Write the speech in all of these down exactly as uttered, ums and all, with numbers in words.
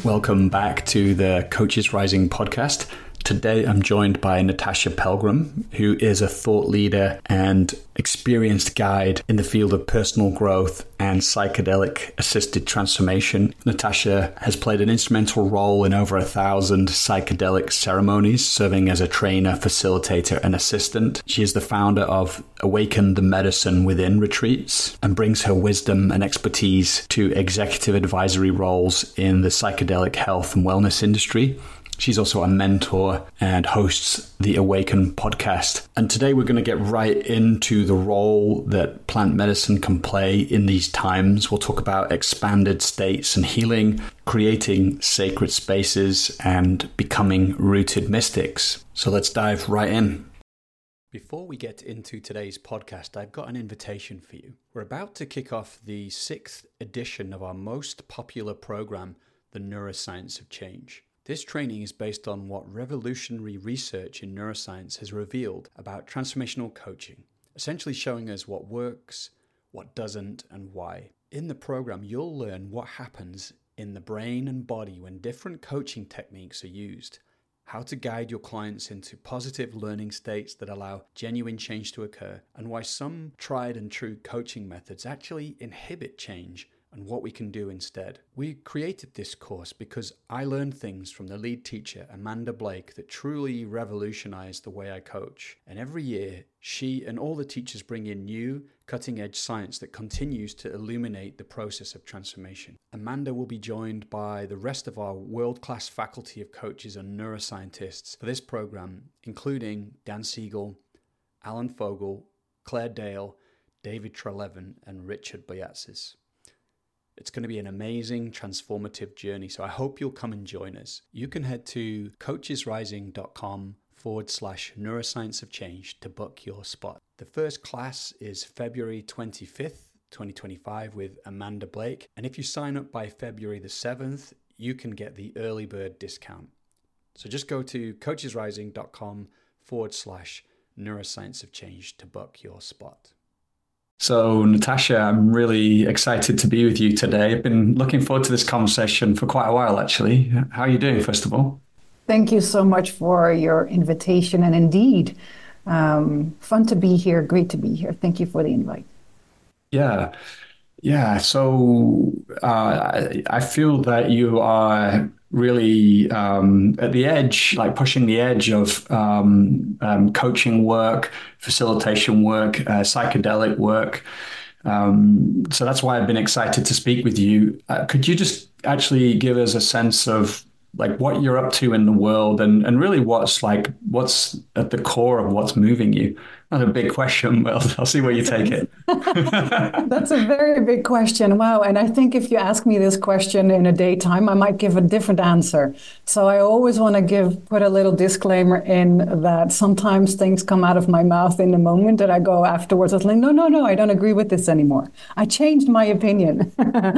Welcome back to the Coaches Rising podcast. Today I'm joined by Natasha Pelgrim, who is a thought leader and experienced guide in the field of personal growth and psychedelic assisted transformation. Natasha has played an instrumental role in over a thousand psychedelic ceremonies, serving as a trainer, facilitator, and assistant. She is the founder of Awaken the Medicine Within retreats and brings her wisdom and expertise to executive advisory roles in the psychedelic health and wellness industry. She's also a mentor and hosts the Awaken podcast. And today we're going to get right into the role that plant medicine can play in these times. We'll talk about expanded states and healing, creating sacred spaces, and becoming rooted mystics. So let's dive right in. Before we get into today's podcast, I've got an invitation for you. We're about to kick off the sixth edition of our most popular program, The Neuroscience of Change. This training is based on what revolutionary research in neuroscience has revealed about transformational coaching, essentially showing us what works, what doesn't, and why. In the program, you'll learn what happens in the brain and body when different coaching techniques are used, how to guide your clients into positive learning states that allow genuine change to occur, and why some tried and true coaching methods actually inhibit change and what we can do instead. We created this course because I learned things from the lead teacher, Amanda Blake, that truly revolutionized the way I coach. And every year, she and all the teachers bring in new, cutting-edge science that continues to illuminate the process of transformation. Amanda will be joined by the rest of our world-class faculty of coaches and neuroscientists for this program, including Dan Siegel, Alan Fogel, Claire Dale, David Treleaven, and Richard Bliatzis. It's going to be an amazing, transformative journey, so I hope you'll come and join us. You can head to coachesrising.com forward slash neuroscience of change to book your spot. The first class is February twenty-fifth, twenty twenty-five with Amanda Blake. And if you sign up by February the seventh, you can get the early bird discount. So just go to coachesrising.com forward slash neuroscience of change to book your spot. So, Natasha, I'm really excited to be with you today. I've been looking forward to this conversation for quite a while, actually. How are you doing, first of all? Thank you so much for your invitation. And indeed, um, fun to be here. Great to be here. Thank you for the invite. Yeah. Yeah. So uh, I feel that you are really um, at the edge, like pushing the edge of um, um, coaching work, facilitation work, uh, psychedelic work. Um, so that's why I've been excited to speak with you. Uh, could you just actually give us a sense of like what you're up to in the world and, and really what's like, what's at the core of what's moving you? Not a big question, but I'll, I'll see where you take it. That's a very big question. Wow. And I think if you ask me this question in a daytime, I might give a different answer. So I always want to give, put a little disclaimer in that sometimes things come out of my mouth in the moment and I go afterwards, I was like, no, no, no, I don't agree with this anymore. I changed my opinion.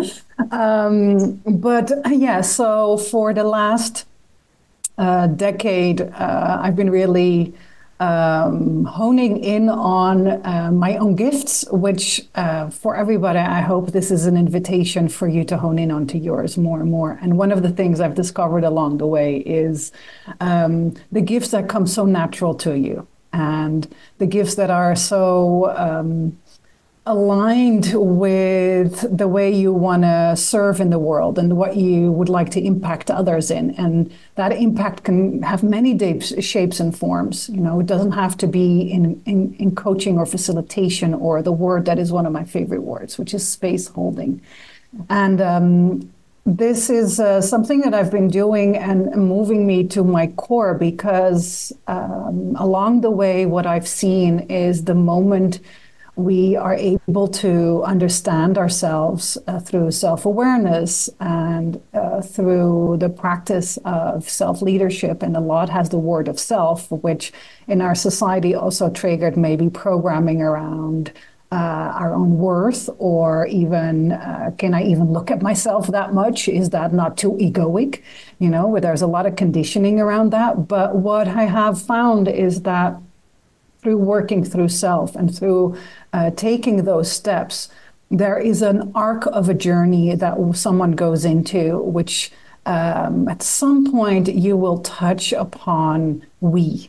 um, but yeah, so for the last uh, decade, uh, I've been really Um, honing in on uh, my own gifts, which uh, for everybody, I hope this is an invitation for you to hone in onto yours more and more. And one of the things I've discovered along the way is um, the gifts that come so natural to you and the gifts that are so um, aligned with the way you want to serve in the world and what you would like to impact others in. And that impact can have many shapes and forms. You know, it doesn't have to be in, in, in coaching or facilitation or the word that is one of my favorite words, which is space holding. And um, this is uh, something that I've been doing and moving me to my core because um, along the way, what I've seen is the moment we are able to understand ourselves uh, through self-awareness and uh, through the practice of self-leadership. And a lot has the word of self, which in our society also triggered maybe programming around uh, our own worth, or even, uh, can I even look at myself that much? Is that not too egoic? You know, there's a lot of conditioning around that. But what I have found is that through working through self and through uh, taking those steps, there is an arc of a journey that someone goes into, which um, at some point you will touch upon we.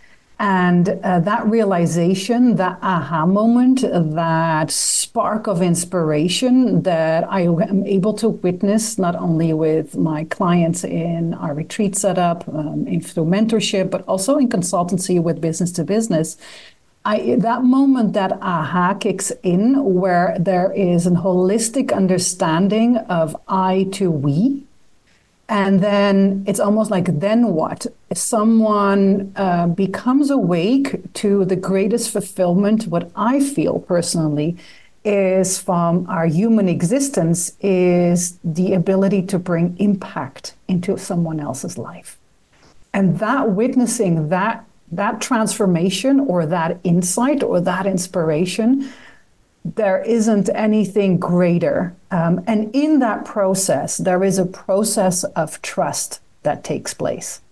And uh, that realization, that aha moment, that spark of inspiration that I am able to witness not only with my clients in our retreat setup, um, in through mentorship, but also in consultancy with business to business. I, that moment, that aha kicks in, where there is a holistic understanding of I to we. And then it's almost like, then what? If someone uh, becomes awake to the greatest fulfillment, what I feel personally is from our human existence, is the ability to bring impact into someone else's life. And that witnessing that, that transformation or that insight or that inspiration, there isn't anything greater. Um, and in that process, there is a process of trust that takes place.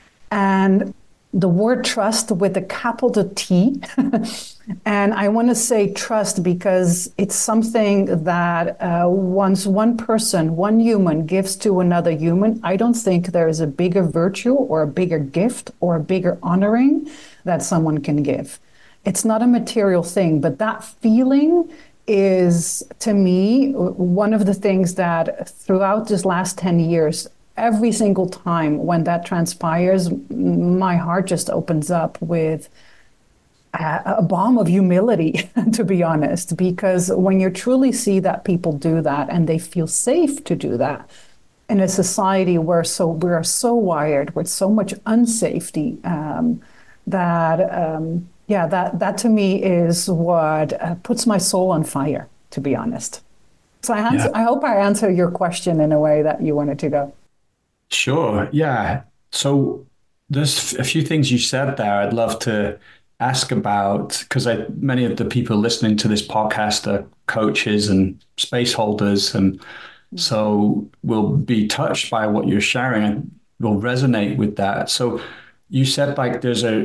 And the word trust with a capital T, and I want to say trust because it's something that uh, once one person, one human gives to another human, I don't think there is a bigger virtue or a bigger gift or a bigger honoring that someone can give. It's not a material thing, but that feeling is, to me, one of the things that throughout this last ten years, every single time when that transpires, my heart just opens up with a, a balm of humility, to be honest, because when you truly see that people do that and they feel safe to do that, in a society where so we are so wired with so much unsafety, um, that... Um, Yeah, that, that to me is what uh, puts my soul on fire, to be honest. So I, answer, yeah. I hope I answer your question in a way that you wanted to go. Sure, yeah. So there's a few things you said there I'd love to ask about, because many of the people listening to this podcast are coaches and space holders, and mm-hmm. so will be touched by what you're sharing and will resonate with that. So you said like there's a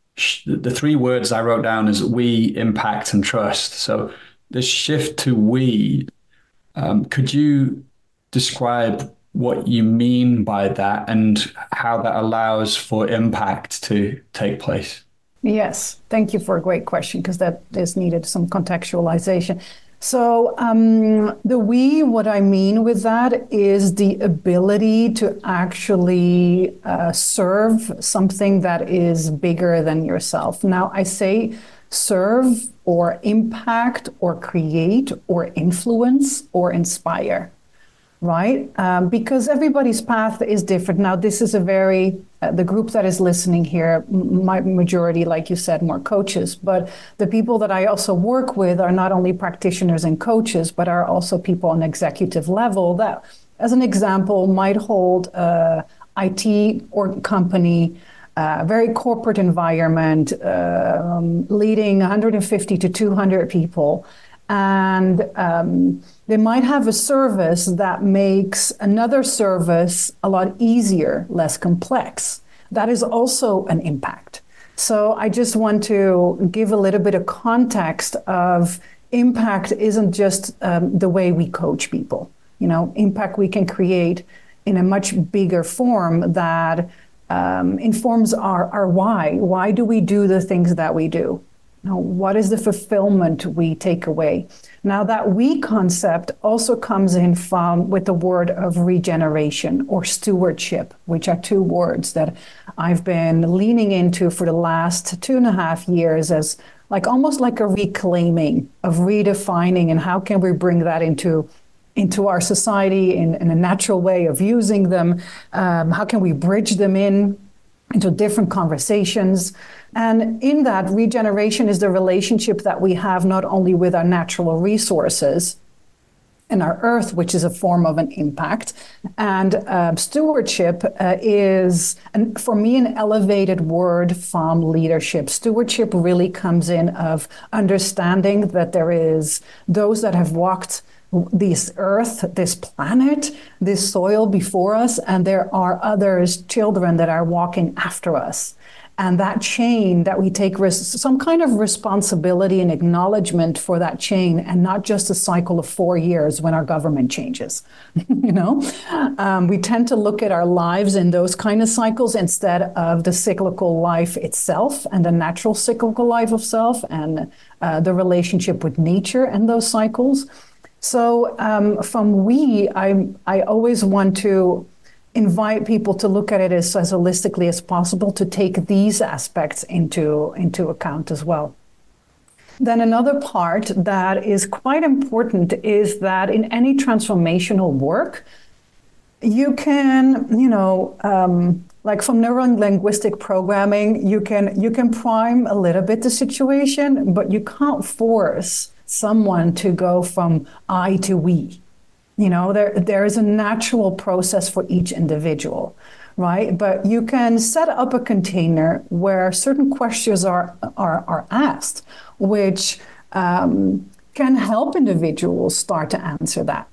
the three words I wrote down is we, impact, and trust. So this shift to we, um, could you describe what you mean by that and how that allows for impact to take place? Yes, thank you for a great question, because that is needed some contextualization. So um, the we, what I mean with that is the ability to actually uh, serve something that is bigger than yourself. Now, I say serve or impact or create or influence or inspire, right? Um, because everybody's path is different. Now, this is a very, uh, the group that is listening here, my majority, like you said, more coaches, but the people that I also work with are not only practitioners and coaches, but are also people on executive level that, as an example, might hold a I T or company, a very corporate environment, um, leading one hundred fifty to two hundred people. And um, they might have a service that makes another service a lot easier, less complex. That is also an impact. So I just want to give a little bit of context of impact isn't just um, the way we coach people. You know, impact we can create in a much bigger form that um, informs our, our why. Why do we do the things that we do? Now, what is the fulfillment we take away? Now, that we concept also comes in from with the word of regeneration or stewardship, which are two words that I've been leaning into for the last two and a half years as like almost like a reclaiming of redefining, and how can we bring that into into our society in, in a natural way of using them? Um, how can we bridge them in into different conversations? And in that, regeneration is the relationship that we have not only with our natural resources and our earth, which is a form of an impact, and uh, stewardship uh, is, and for me, an elevated word from leadership. Stewardship really comes in of understanding that there is those that have walked this earth, this planet, this soil before us, and there are others, children, that are walking after us. And that chain that we take res- some kind of responsibility and acknowledgement for that chain, and not just a cycle of four years when our government changes. you know, um, we tend to look at our lives in those kind of cycles instead of the cyclical life itself and the natural cyclical life of self and uh, the relationship with nature and those cycles. So um, from we, I I always want to invite people to look at it as, as holistically as possible, to take these aspects into, into account as well. Then another part that is quite important is that in any transformational work, you can, you know, um, like from neuro-linguistic programming, you can you can prime a little bit the situation, but you can't force someone to go from I to we. You know, there there is a natural process for each individual, right? But you can set up a container where certain questions are are, are asked, which um, can help individuals start to answer that.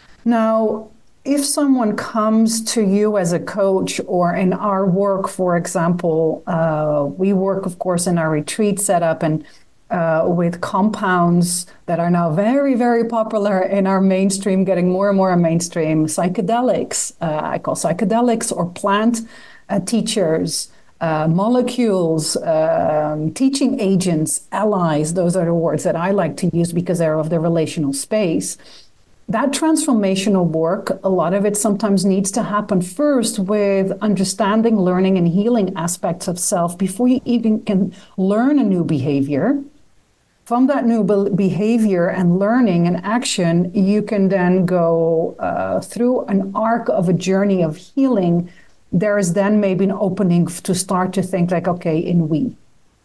Now, if someone comes to you as a coach, or in our work, for example, uh, we work, of course, in our retreat setup and uh, with compounds that are now very, very popular in our mainstream, getting more and more mainstream, psychedelics, uh, I call psychedelics, or plant uh, teachers, uh, molecules, um, teaching agents, allies. Those are the words that I like to use because they're of the relational space. That transformational work, a lot of it sometimes needs to happen first with understanding, learning, and healing aspects of self before you even can learn a new behavior. From that new be- behavior and learning and action, you can then go uh, through an arc of a journey of healing. There is then maybe an opening to start to think like, okay, in we,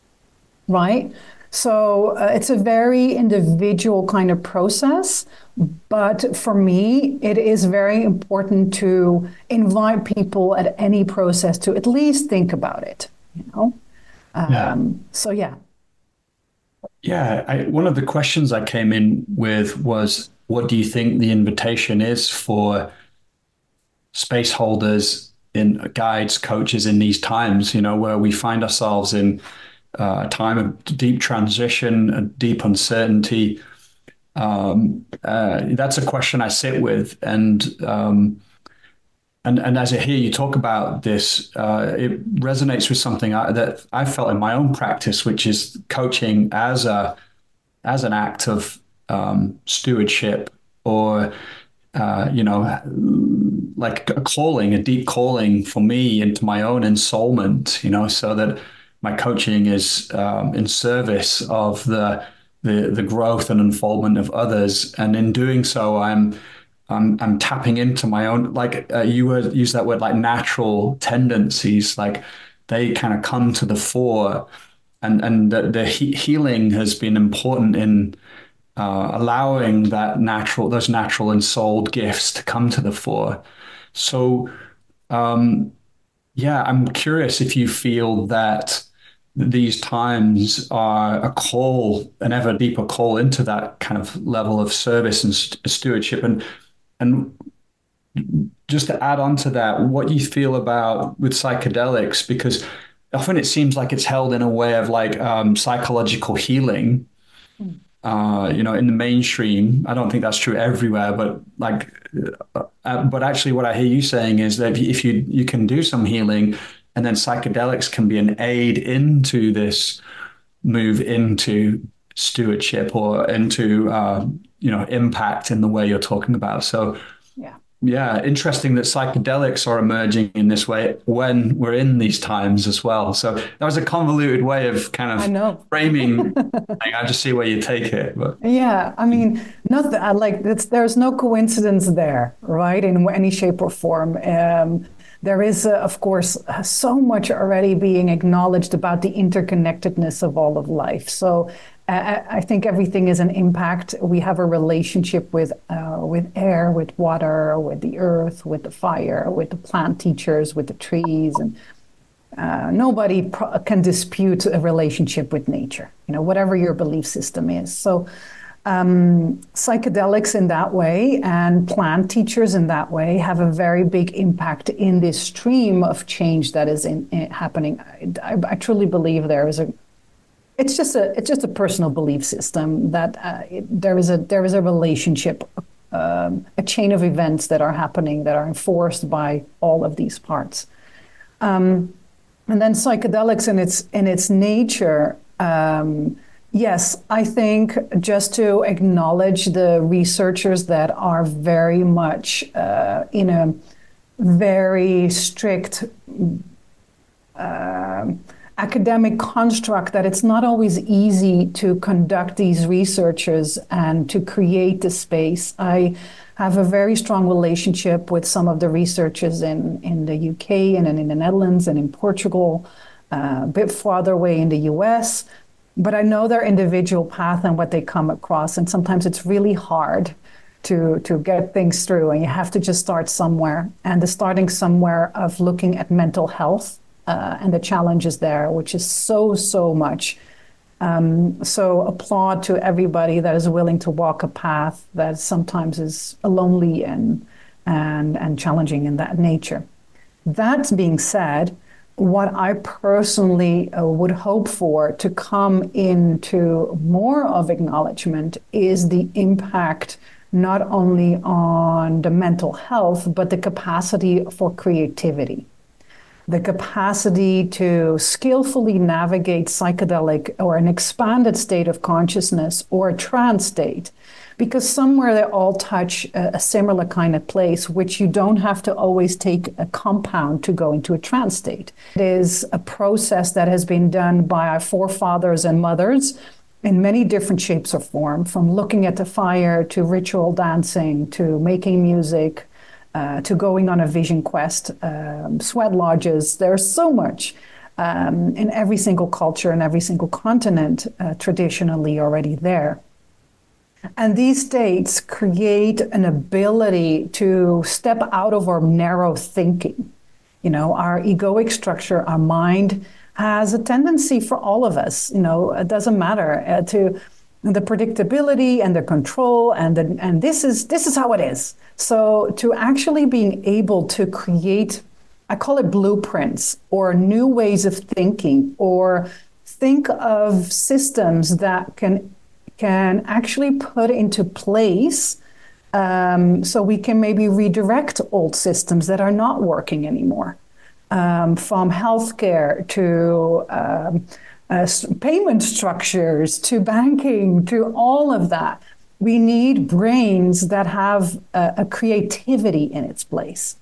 right? So uh, it's a very individual kind of process. But for me, it is very important to invite people at any process to at least think about it, you know? Um, yeah. So, yeah. Yeah, I, one of the questions I came in with was, what do you think the invitation is for space holders, in guides, coaches in these times, you know, where we find ourselves in uh, a time of deep transition, a deep uncertainty. Um, uh, that's a question I sit with, and um, and and as I hear you talk about this, uh, it resonates with something I, that I felt in my own practice, which is coaching as a as an act of um, stewardship, or uh, you know, like a calling, a deep calling for me into my own ensoulment. You know, so that my coaching is um, in service of the the the growth and unfoldment of others, and in doing so, I'm I'm I'm tapping into my own, like uh, you were use that word, like natural tendencies, like they kind of come to the fore, and and the, the he- healing has been important in uh, allowing that natural those natural ensouled gifts to come to the fore. So um, yeah, I'm curious if you feel that these times are a call, an ever deeper call into that kind of level of service and st- stewardship. And and just to add on to that, what do you feel about with psychedelics? Because often it seems like it's held in a way of like um, psychological healing. Uh, you know, in the mainstream, I don't think that's true everywhere, but like, uh, but actually, what I hear you saying is that if you you can do some healing, and then psychedelics can be an aid into this move into stewardship or into uh, you know, impact in the way you're talking about. So Yeah. yeah, interesting that psychedelics are emerging in this way when we're in these times as well. So that was a convoluted way of kind I of know. framing. I just see where you take it, but Yeah, I mean, not that, like it's, there's no coincidence there, right? In any shape or form. Um, there is, uh, of course, so much already being acknowledged about the interconnectedness of all of life. So uh, I think everything is an impact. We have a relationship with uh, with air, with water, with the earth, with the fire, with the plant teachers, with the trees, and Uh, nobody pro- can dispute a relationship with nature, you know, whatever your belief system is. So Um, psychedelics in that way and plant teachers in that way have a very big impact in this stream of change that is in, in happening. I, I truly believe there is a. It's just a. It's just a personal belief system that uh, it, there is a there is a relationship, um, a chain of events that are happening that are enforced by all of these parts. Um, and then psychedelics in its in its nature. Um, Yes, I think just to acknowledge the researchers that are very much uh, in a very strict uh, academic construct, that it's not always easy to conduct these researches and to create the space. I have a very strong relationship with some of the researchers in, in the U K and in the Netherlands and in Portugal, uh, a bit farther away in the U S, but I know their individual path and what they come across. And sometimes it's really hard to, to get things through. And you have to just start somewhere. And the starting somewhere of looking at mental health uh, and the challenges there, which is so, so much. Um, so applaud to everybody that is willing to walk a path that sometimes is lonely and, and, and challenging in that nature. That being said, what I personally uh, would hope for to come into more of acknowledgement is the impact not only on the mental health, but the capacity for creativity, the capacity to skillfully navigate psychedelic or an expanded state of consciousness or a trance state. Because somewhere they all touch a, a similar kind of place, which you don't have to always take a compound to go into a trance state. It is a process that has been done by our forefathers and mothers in many different shapes or form, from looking at the fire to ritual dancing to making music uh, to going on a vision quest, um, sweat lodges. There's so much um, in every single culture and every single continent uh, traditionally already there. And these states create an ability to step out of our narrow thinking. You know, our egoic structure, our mind has a tendency for all of us, you know, it doesn't matter, uh, to the predictability and the control and the, and this is this is how it is. So to actually being able to create, I call it blueprints or new ways of thinking, or think of systems that can can actually put into place um, so we can maybe redirect old systems that are not working anymore, um, from healthcare to um, uh, payment structures to banking to all of that. We need brains that have a, a creativity in its place.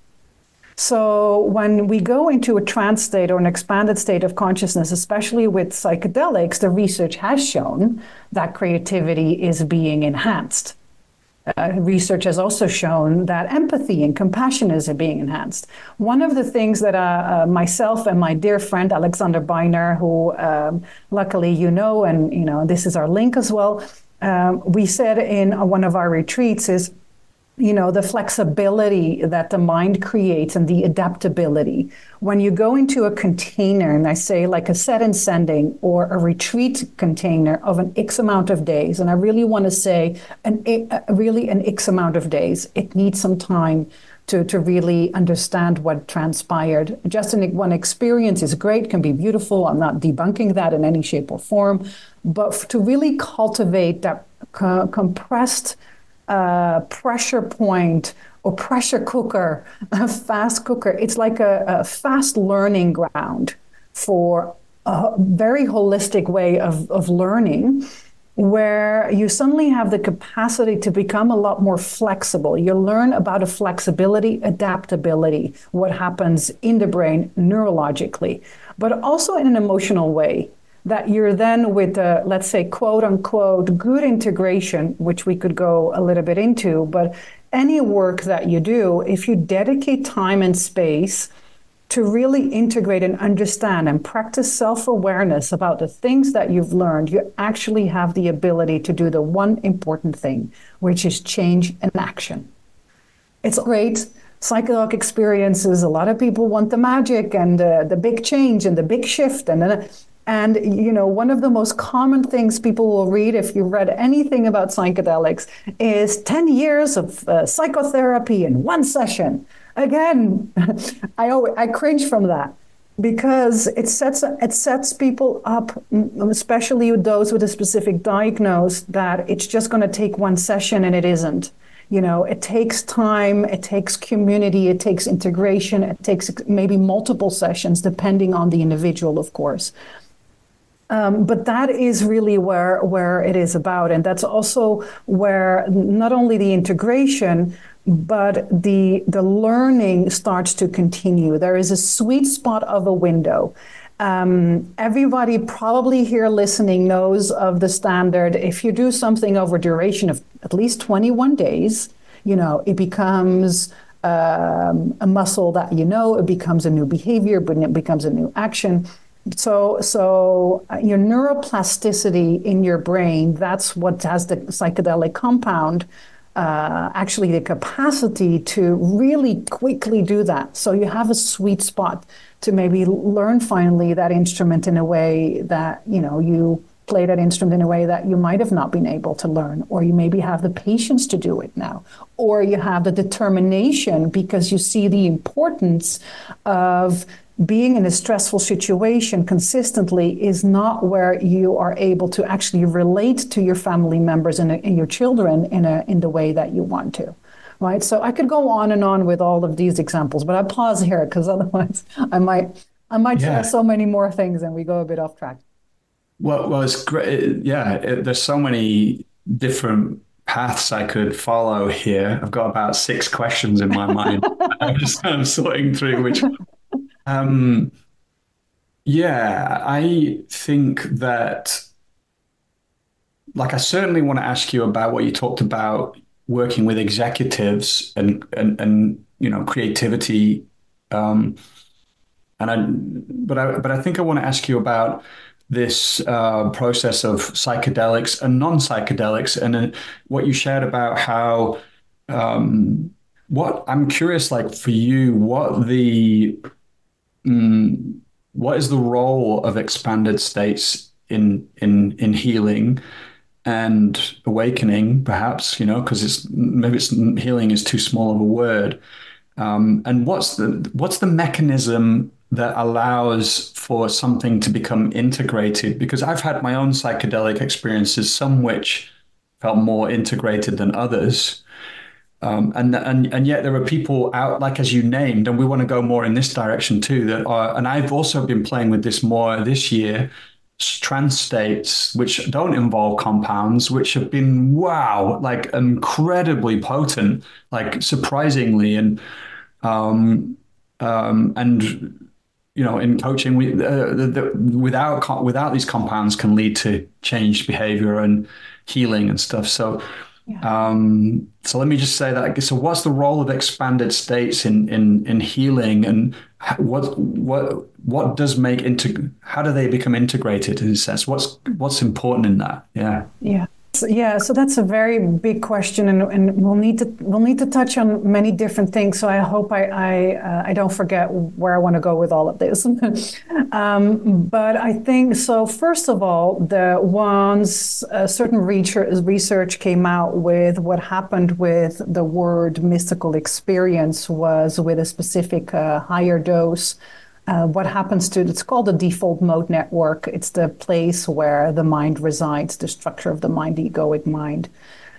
So when we go into a trance state or an expanded state of consciousness, especially with psychedelics, the research has shown that creativity is being enhanced. Uh, research has also shown that empathy and compassion is being enhanced. One of the things that uh, uh, myself and my dear friend Alexander Beiner, who um, luckily you know, and you know this is our link as well, um, we said in one of our retreats is, you know, the flexibility that the mind creates and the adaptability. When you go into a container, and I say like a set and sending or a retreat container of an X amount of days, and I really want to say an really an X amount of days, it needs some time to, to really understand what transpired. Just an, one experience is great, can be beautiful. I'm not debunking that in any shape or form, but to really cultivate that co- compressed Uh, pressure point or pressure cooker, a fast cooker. It's like a, a fast learning ground for a very holistic way of, of learning, where you suddenly have the capacity to become a lot more flexible. You learn about a flexibility, adaptability, what happens in the brain neurologically, but also in an emotional way. That you're then with, uh, let's say, quote unquote, good integration, which we could go a little bit into, but any work that you do, if you dedicate time and space to really integrate and understand and practice self-awareness about the things that you've learned, you actually have the ability to do the one important thing, which is change and action. It's great. Psychedelic experiences, a lot of people want the magic and the, the big change and the big shift. And then And, you know, one of the most common things people will read if you've read anything about psychedelics is ten years of uh, psychotherapy in one session. Again, I, always, I cringe from that because it sets, it sets people up, especially those with a specific diagnosis, that it's just going to take one session, and it isn't. You know, it takes time, it takes community, it takes integration, it takes maybe multiple sessions, depending on the individual, of course. Um, but that is really where where it is about. And that's also where not only the integration, but the the learning starts to continue. There is a sweet spot of a window. Um, everybody probably here listening knows of the standard. If you do something over a duration of at least twenty-one days, you know, it becomes um, a muscle that you know, it becomes a new behavior, but it becomes a new action. So, so your neuroplasticity in your brain, that's what has the psychedelic compound, uh, actually the capacity to really quickly do that. So you have a sweet spot to maybe learn finally that instrument in a way that, you know, you play that instrument in a way that you might have not been able to learn, or you maybe have the patience to do it now, or you have the determination because you see the importance of being in a stressful situation consistently is not where you are able to actually relate to your family members and, and your children in a in the way that you want to, right? So I could go on and on with all of these examples, but I pause here because otherwise I might I might Yeah. say so many more things and we go a bit off track. Well, well, it's great. Yeah, it, there's so many different paths I could follow here. I've got about six questions in my mind. I'm just kind of sorting through which. Um, yeah, I think that, like, I certainly want to ask you about what you talked about working with executives and and, and you know, creativity. Um, and I, but I, but I think I want to ask you about this uh, process of psychedelics and non-psychedelics, and uh, what you shared about how. Um, what I'm curious, like for you, what the Mm, what is the role of expanded states in in in healing and awakening, perhaps, you know, because it's maybe it's healing is too small of a word. Um, and what's the what's the mechanism that allows for something to become integrated? Because I've had my own psychedelic experiences, some which felt more integrated than others. Um, and and and yet there are people out, like as you named, and we want to go more in this direction too. That are, and I've also been playing with this more this year. Trance states, which don't involve compounds, which have been wow, like incredibly potent, like surprisingly, and um, um, and you know, in coaching, we uh, the, the, without without these compounds can lead to changed behavior and healing and stuff. So. Yeah. Um, so let me just say that. So, what's the role of expanded states in in in healing, and what what what does make integ- How do they become integrated in a sense? What's what's important in that? Yeah. Yeah. So, yeah, so that's a very big question, and, and we'll need to we'll need to touch on many different things. So I hope I I, uh, I don't forget where I want to go with all of this. um, but I think so. First of all, the once a certain research research came out with what happened with the word mystical experience was with a specific uh, higher dose. Uh, what happens to, it's called the default mode network. It's the place where the mind resides, the structure of the mind, the egoic mind.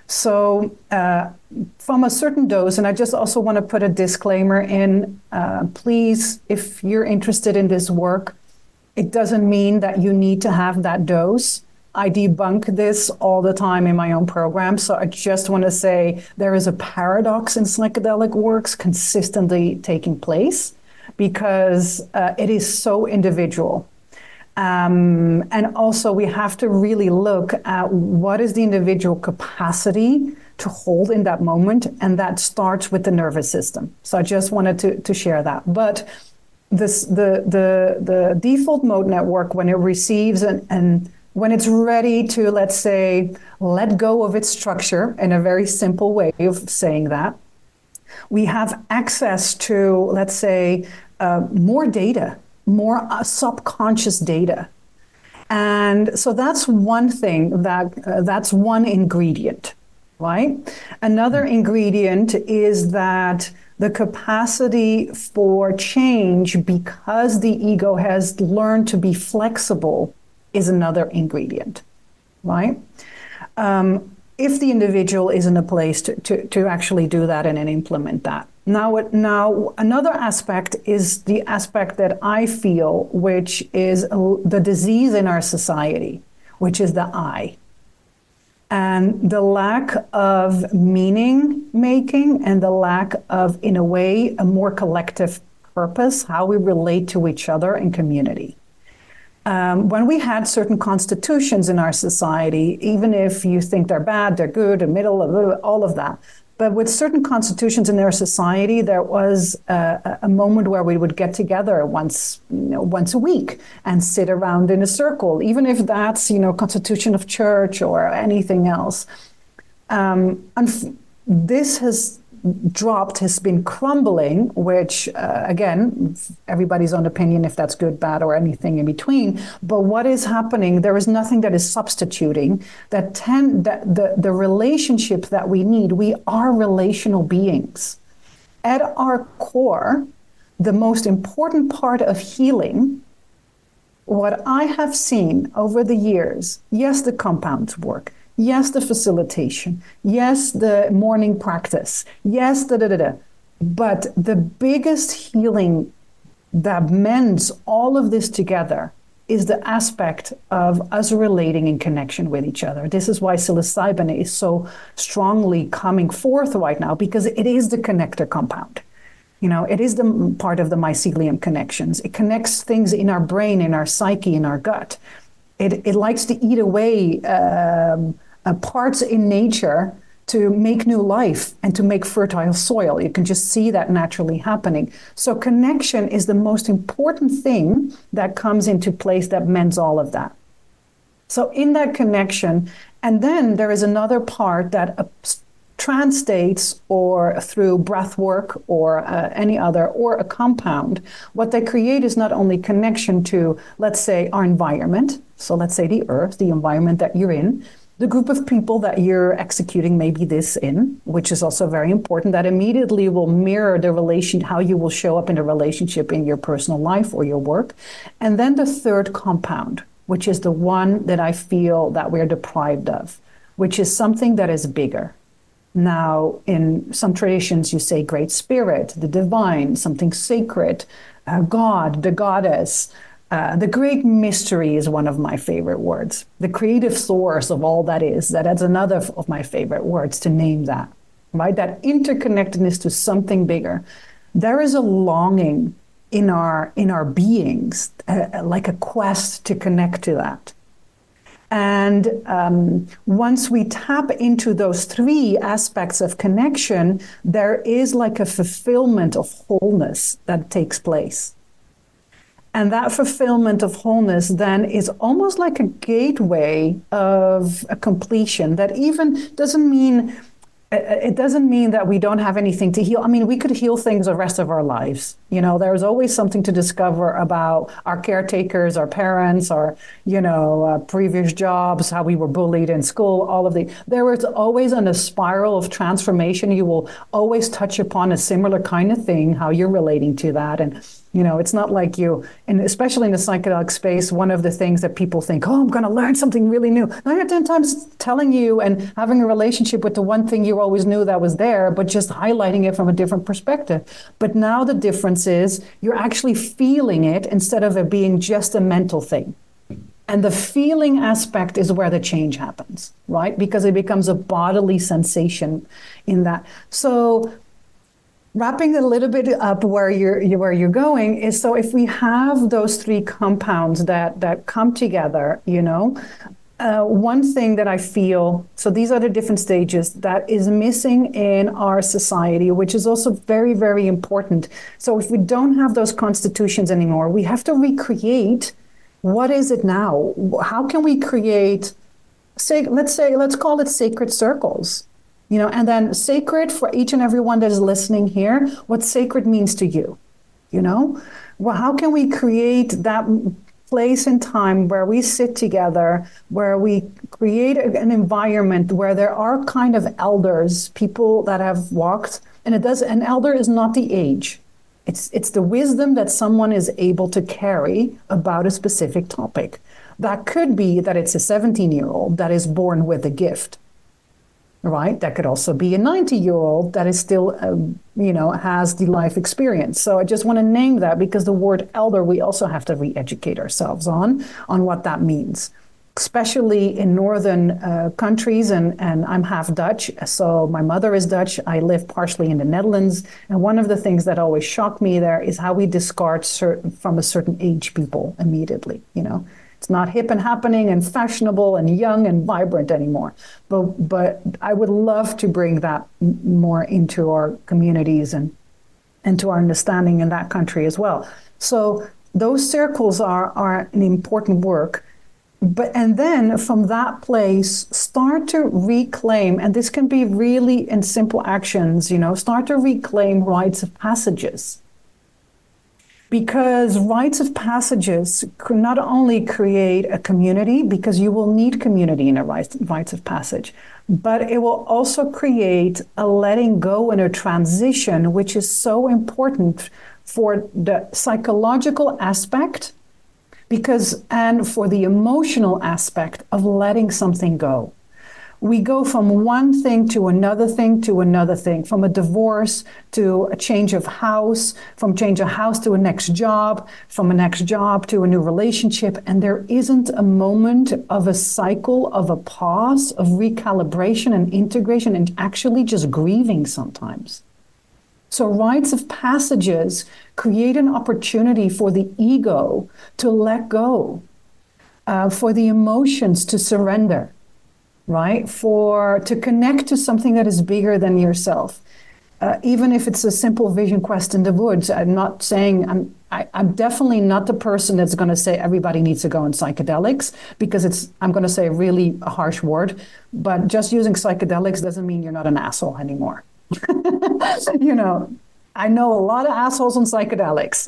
So uh, from a certain dose, and I just also want to put a disclaimer in, uh, please, if you're interested in this work, it doesn't mean that you need to have that dose. I debunk this all the time in my own program. So I just want to say there is a paradox in psychedelic works consistently taking place, because uh, it is so individual. Um, and also we have to really look at what is the individual capacity to hold in that moment, and that starts with the nervous system. So I just wanted to, to share that. But this, the, the, the default mode network, when it receives and, and when it's ready to, let's say, let go of its structure, in a very simple way of saying that, we have access to, let's say, uh, more data, more uh, subconscious data. And so that's one thing that uh, that's one ingredient, right? Another ingredient is that the capacity for change, because the ego has learned to be flexible, is another ingredient, right? Um, if the individual is in a place to, to, to actually do that and, and implement that. Now, now, another aspect is the aspect that I feel, which is the disease in our society, which is the I. And the lack of meaning making and the lack of, in a way, a more collective purpose, how we relate to each other in community. Um, when we had certain constitutions in our society, even if you think they're bad, they're good, the middle, all of that. But with certain constitutions in their society, there was a, a moment where we would get together once, you know, once a week and sit around in a circle, even if that's, you know, constitution of church or anything else. Um, and this has dropped, has been crumbling, which, uh, again, everybody's own opinion if that's good, bad, or anything in between. But what is happening, there is nothing that is substituting that, ten, that the, the relationship that we need. We are relational beings. At our core, the most important part of healing, what I have seen over the years, yes, the compounds work. Yes, the facilitation. Yes, the morning practice. Yes, da da da da. But the biggest healing that mends all of this together is the aspect of us relating in connection with each other. This is why psilocybin is so strongly coming forth right now, because it is the connector compound. You know, it is the part of the mycelium connections. It connects things in our brain, in our psyche, in our gut. It, it likes to eat away um, Uh, parts in nature to make new life and to make fertile soil. You can just see that naturally happening. So connection is the most important thing that comes into place that mends all of that. So in that connection, and then there is another part that uh, translates or through breath work or uh, any other, or a compound. What they create is not only connection to, let's say, our environment. So let's say the earth, the environment that you're in, the group of people that you're executing maybe this in, which is also very important, that immediately will mirror the relation, how you will show up in a relationship in your personal life or your work. And then the third compound, which is the one that I feel that we're deprived of, which is something that is bigger. Now, in some traditions, you say Great Spirit, the divine, something sacred, uh, God, the goddess. Uh, the great mystery is one of my favorite words. The creative source of all that is, that that's another of my favorite words to name that, right? That interconnectedness to something bigger. There is a longing in our, in our beings, uh, like a quest to connect to that. And um, once we tap into those three aspects of connection, there is like a fulfillment of wholeness that takes place. And that fulfillment of wholeness then is almost like a gateway of a completion that even doesn't mean, it doesn't mean that we don't have anything to heal. I mean, we could heal things the rest of our lives. You know, there's always something to discover about our caretakers, our parents, our, you know, uh, previous jobs, how we were bullied in school, all of the, there is always on a spiral of transformation. You will always touch upon a similar kind of thing, how you're relating to that. And you know, it's not like you, and especially in the psychedelic space, one of the things that people think, oh, I'm going to learn something really new. Now you're ten times telling you and having a relationship with the one thing you always knew that was there, but just highlighting it from a different perspective. But now the difference is you're actually feeling it instead of it being just a mental thing. And the feeling aspect is where the change happens, right? Because it becomes a bodily sensation in that. So wrapping it a little bit up where you're where you're going is, so if we have those three compounds that that come together, you know, uh, one thing that I feel, so these are the different stages that is missing in our society, which is also very, very important. So if we don't have those constitutions anymore, we have to recreate. What is it now? How can we create, say, let's say, let's call it sacred circles. You know, and then sacred for each and every one that is listening here, what sacred means to you, you know? Well, how can we create that place in time where we sit together, where we create an environment where there are kind of elders, people that have walked, and it does, an elder is not the age. It's, it's the wisdom that someone is able to carry about a specific topic. That could be that it's a seventeen-year-old that is born with a gift, right? That could also be a ninety-year-old that is still, um, you know, has the life experience. So I just want to name that because the word elder, we also have to re-educate ourselves on, on what that means. Especially in northern uh, countries, and, and I'm half Dutch, so my mother is Dutch. I live partially in the Netherlands, and one of the things that always shocked me there is how we discard certain, from a certain age people immediately. You know, it's not hip and happening and fashionable and young and vibrant anymore. But but I would love to bring that more into our communities and and to our understanding in that country as well. So those circles are are an important work. But and then from that place, start to reclaim, and this can be really in simple actions, you know, start to reclaim rites of passages. Because rites of passages could not only create a community, because you will need community in a rites, rites of passage, but it will also create a letting go and a transition, which is so important for the psychological aspect. Because, and for the emotional aspect of letting something go. We go from one thing to another thing to another thing, from a divorce to a change of house, from change of house to a next job, from a next job to a new relationship. And there isn't a moment of a cycle, of a pause, of recalibration and integration, and actually just grieving sometimes. So rites of passages create an opportunity for the ego to let go, uh, for the emotions to surrender, right? For to connect to something that is bigger than yourself. Uh, even if it's a simple vision quest in the woods, I'm not saying, I'm, I, I'm definitely not the person that's going to say everybody needs to go on psychedelics, because it's, I'm going to say really a harsh word, but just using psychedelics doesn't mean you're not an asshole anymore. You know, I know a lot of assholes on psychedelics.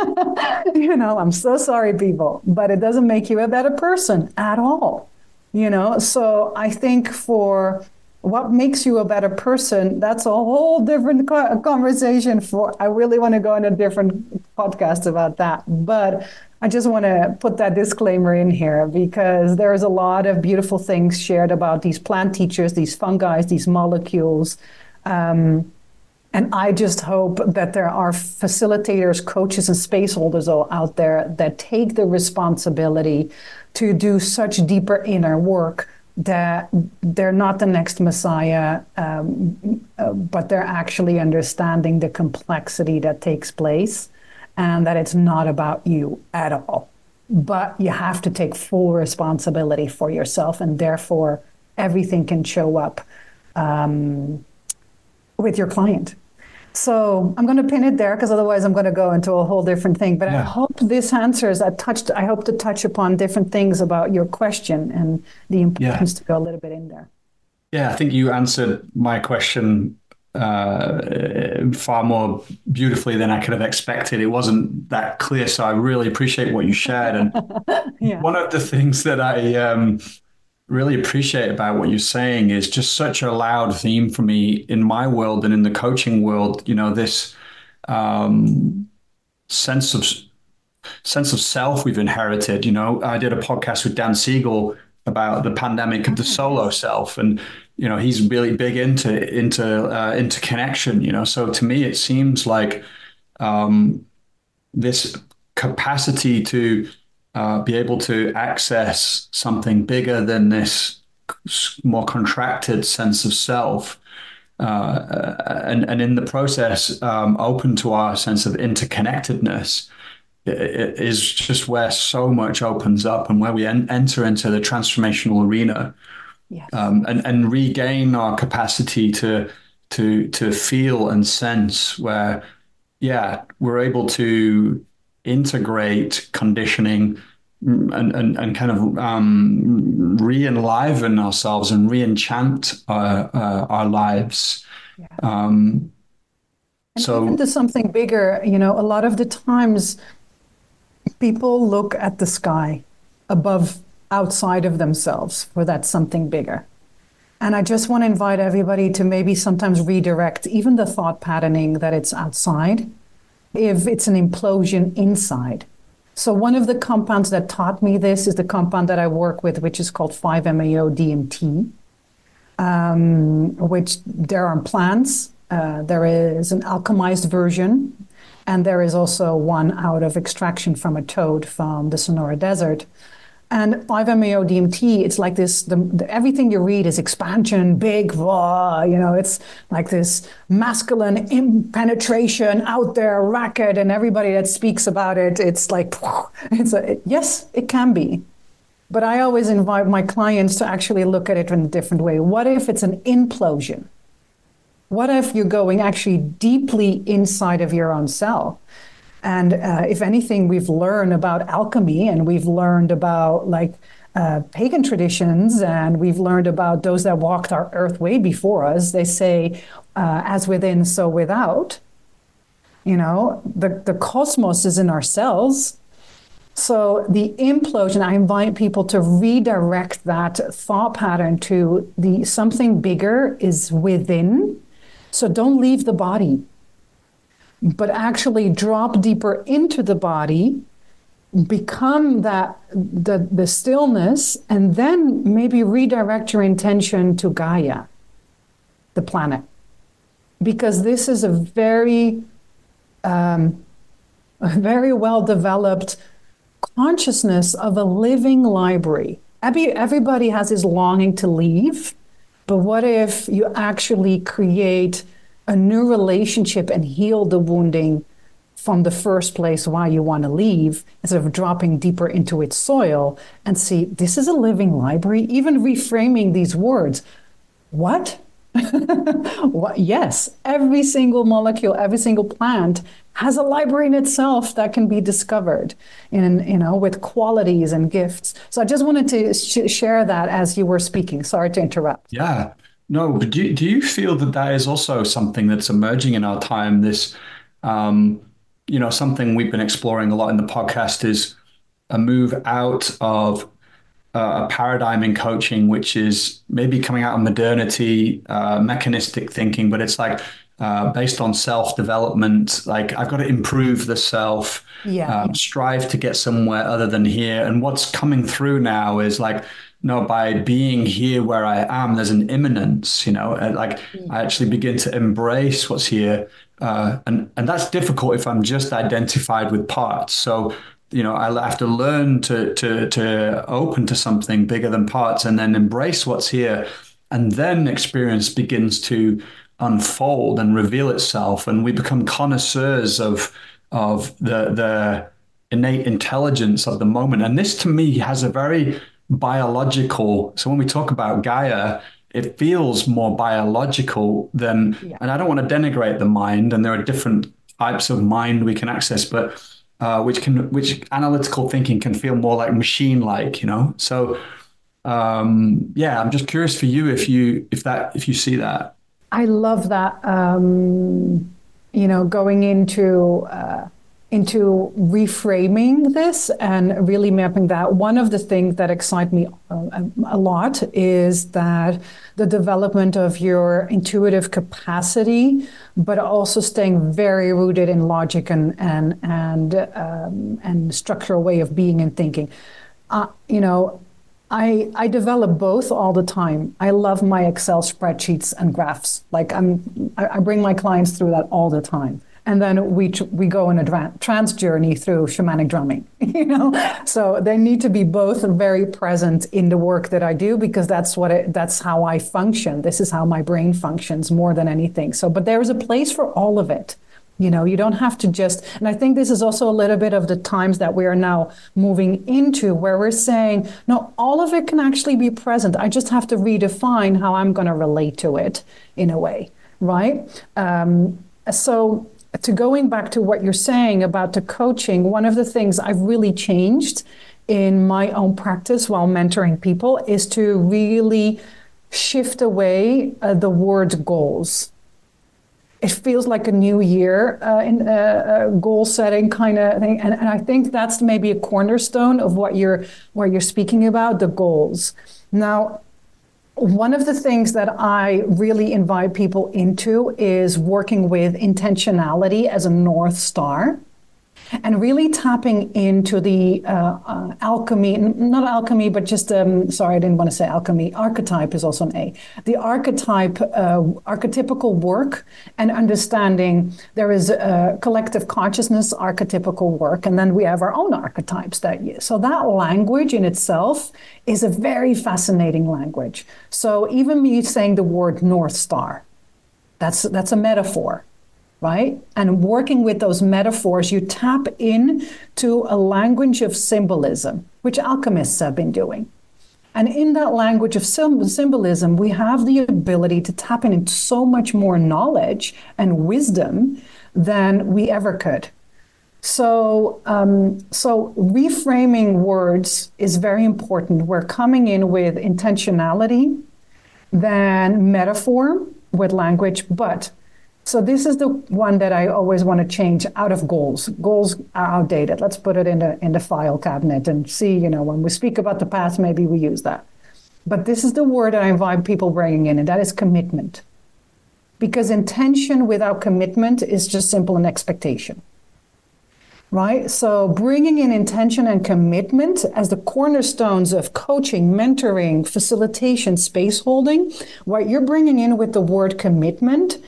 You know, I'm so sorry, people, but it doesn't make you a better person at all. You know, so I think for what makes you a better person, that's a whole different co- conversation. For I really want to go on a different podcast about that. But I just want to put that disclaimer in here, because there's a lot of beautiful things shared about these plant teachers, these fungi, these molecules. Um, and I just hope that there are facilitators, coaches, and space holders out there that take the responsibility to do such deeper inner work, that they're not the next Messiah, um, uh, but they're actually understanding the complexity that takes place, and that it's not about you at all. But you have to take full responsibility for yourself, and therefore everything can show up um, with your client. So I'm going to pin it there, because otherwise I'm going to go into a whole different thing. But yeah. I hope this answers, I touched, I hope to touch upon different things about your question and the importance yeah. to go a little bit in there. Yeah, I think you answered my question uh, far more beautifully than I could have expected. It wasn't that clear, so I really appreciate what you shared. And yeah. one of the things that I um, really appreciate about what you're saying is just such a loud theme for me in my world and in the coaching world. You know, this um, sense of sense of self we've inherited. You know, I did a podcast with Dan Siegel about the pandemic of the solo self, and you know, he's really big into into uh, into connection. You know, so to me, it seems like um, this capacity to Uh, be able to access something bigger than this more contracted sense of self, uh, and, and in the process, um, open to our sense of interconnectedness, it is just where so much opens up, and where we en- enter into the transformational arena, yes. um, and, and regain our capacity to to to feel and sense, where, yeah, we're able to integrate conditioning and, and, and kind of um, re-enliven ourselves and re-enchant our, uh, our lives. Yeah. Um, and so even to something bigger, you know, a lot of the times people look at the sky above, outside of themselves for that something bigger. And I just want to invite everybody to maybe sometimes redirect even the thought patterning that it's outside, if it's an implosion inside. So one of the compounds that taught me this is the compound that I work with, which is called five M A O D M T, um, which there are plants. Uh, there is an alchemized version, and there is also one out of extraction from a toad from the Sonora Desert. And five M A O D M T, it's like this, the, the, everything you read is expansion, big, raw, you know, it's like this masculine in penetration out there, racket, and everybody that speaks about it, it's like, it's a, it, yes, it can be. But I always invite my clients to actually look at it in a different way. What if it's an implosion? What if you're going actually deeply inside of your own cell? And uh, if anything, we've learned about alchemy, and we've learned about like uh, pagan traditions, and we've learned about those that walked our earth way before us. They say, uh, as within, so without. You know, the, the cosmos is in our cells. So the implosion, I invite people to redirect that thought pattern to the something bigger is within. So don't leave the body, but actually drop deeper into the body, become that the, the stillness, and then maybe redirect your intention to Gaia, the planet. Because this is a very, um, a very well-developed consciousness of a living library. Every, everybody has this longing to leave, but what if you actually create a new relationship and heal the wounding from the first place why you want to leave, instead of dropping deeper into its soil and see, this is a living library, even reframing these words. What? What? Yes, every single molecule, every single plant has a library in itself that can be discovered in, you know, with qualities and gifts. So I just wanted to sh- share that as you were speaking. Sorry to interrupt. Yeah. No, but do, do you feel that that is also something that's emerging in our time? This, um, you know, something we've been exploring a lot in the podcast is a move out of uh, a paradigm in coaching, which is maybe coming out of modernity, uh, mechanistic thinking, but it's like uh, based on self-development. Like, I've got to improve the self, Yeah. um, strive to get somewhere other than here. And what's coming through now is like, no, by being here where I am, there's an immanence, you know, and like I actually begin to embrace what's here. Uh, and, and that's difficult if I'm just identified with parts. So, you know, I have to learn to, to, to open to something bigger than parts and then embrace what's here. And then experience begins to unfold and reveal itself. And we become connoisseurs of, of the, the innate intelligence of the moment. And this to me has a very biological. So when we talk about Gaia, it feels more biological than, yeah. And I don't want to denigrate the mind, and there are different types of mind we can access, but uh, which can, which analytical thinking can feel more like machine-like, you know? So um, yeah, I'm just curious for you if you, if that, if you see that. I love that, um, you know, going into, uh, into reframing this and really mapping that. One of the things that excite me a, a lot is that the development of your intuitive capacity, but also staying very rooted in logic and and and um, and structural way of being and thinking. Uh, you know, I I develop both all the time. I love my Excel spreadsheets and graphs. Like I'm, I, I bring my clients through that all the time. And then we we go on a trance journey through shamanic drumming, you know. So they need to be both very present in the work that I do, because that's what it, that's how I function. This is how my brain functions more than anything. So, but there is a place for all of it. You know, you don't have to just. And I think this is also a little bit of the times that we are now moving into, where we're saying, no, all of it can actually be present. I just have to redefine how I'm going to relate to it in a way, right? Um, so. To going back to what you're saying about the coaching, one of the things I've really changed in my own practice while mentoring people is to really shift away uh, the word goals. It feels like a new year uh, in uh, uh, goal setting kind of thing, and, and I think that's maybe a cornerstone of what you're what you're speaking about, the goals. Now, one of the things that I really invite people into is working with intentionality as a North Star. And really tapping into the uh, uh, alchemy, not alchemy, but just, um, sorry, I didn't want to say alchemy. Archetype is also an A. The archetype, uh, archetypical work and understanding there is a collective consciousness, archetypical work, and then we have our own archetypes. That So that language in itself is a very fascinating language. So even me saying the word North Star, that's that's a metaphor. Right? And working with those metaphors, you tap in to a language of symbolism, which alchemists have been doing. And in that language of symbolism, we have the ability to tap into so much more knowledge and wisdom than we ever could. So, um, so reframing words is very important. We're coming in with intentionality, then metaphor with language, but so this is the one that I always want to change out of goals. Goals are outdated. Let's put it in the in the file cabinet and see, you know, when we speak about the past, maybe we use that. But this is the word I invite people bringing in, and that is commitment. Because intention without commitment is just simple an expectation. Right? So bringing in intention and commitment as the cornerstones of coaching, mentoring, facilitation, space holding, what you're bringing in with the word commitment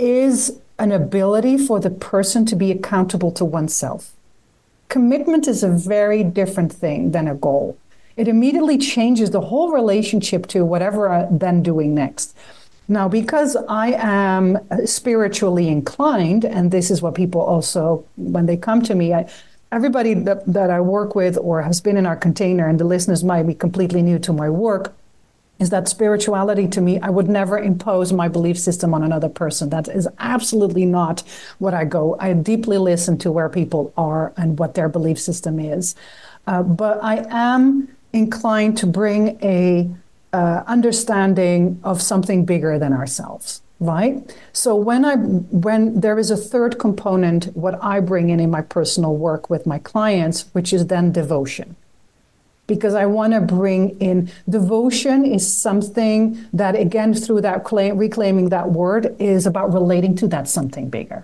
is an ability for the person to be accountable to oneself. Commitment is a very different thing than a goal. It immediately changes the whole relationship to whatever I'm then doing next. Now, because I am spiritually inclined, and this is what people also, when they come to me, I, everybody that, that I work with or has been in our container, and the listeners might be completely new to my work, is that spirituality to me, I would never impose my belief system on another person. That is absolutely not what I go. I deeply listen to where people are and what their belief system is. Uh, but I am inclined to bring a uh, understanding of something bigger than ourselves, right? So when I when there is a third component, what I bring in in my personal work with my clients, which is then devotion. Because I want to bring in devotion is something that, again, through that claim, reclaiming that word, is about relating to that something bigger.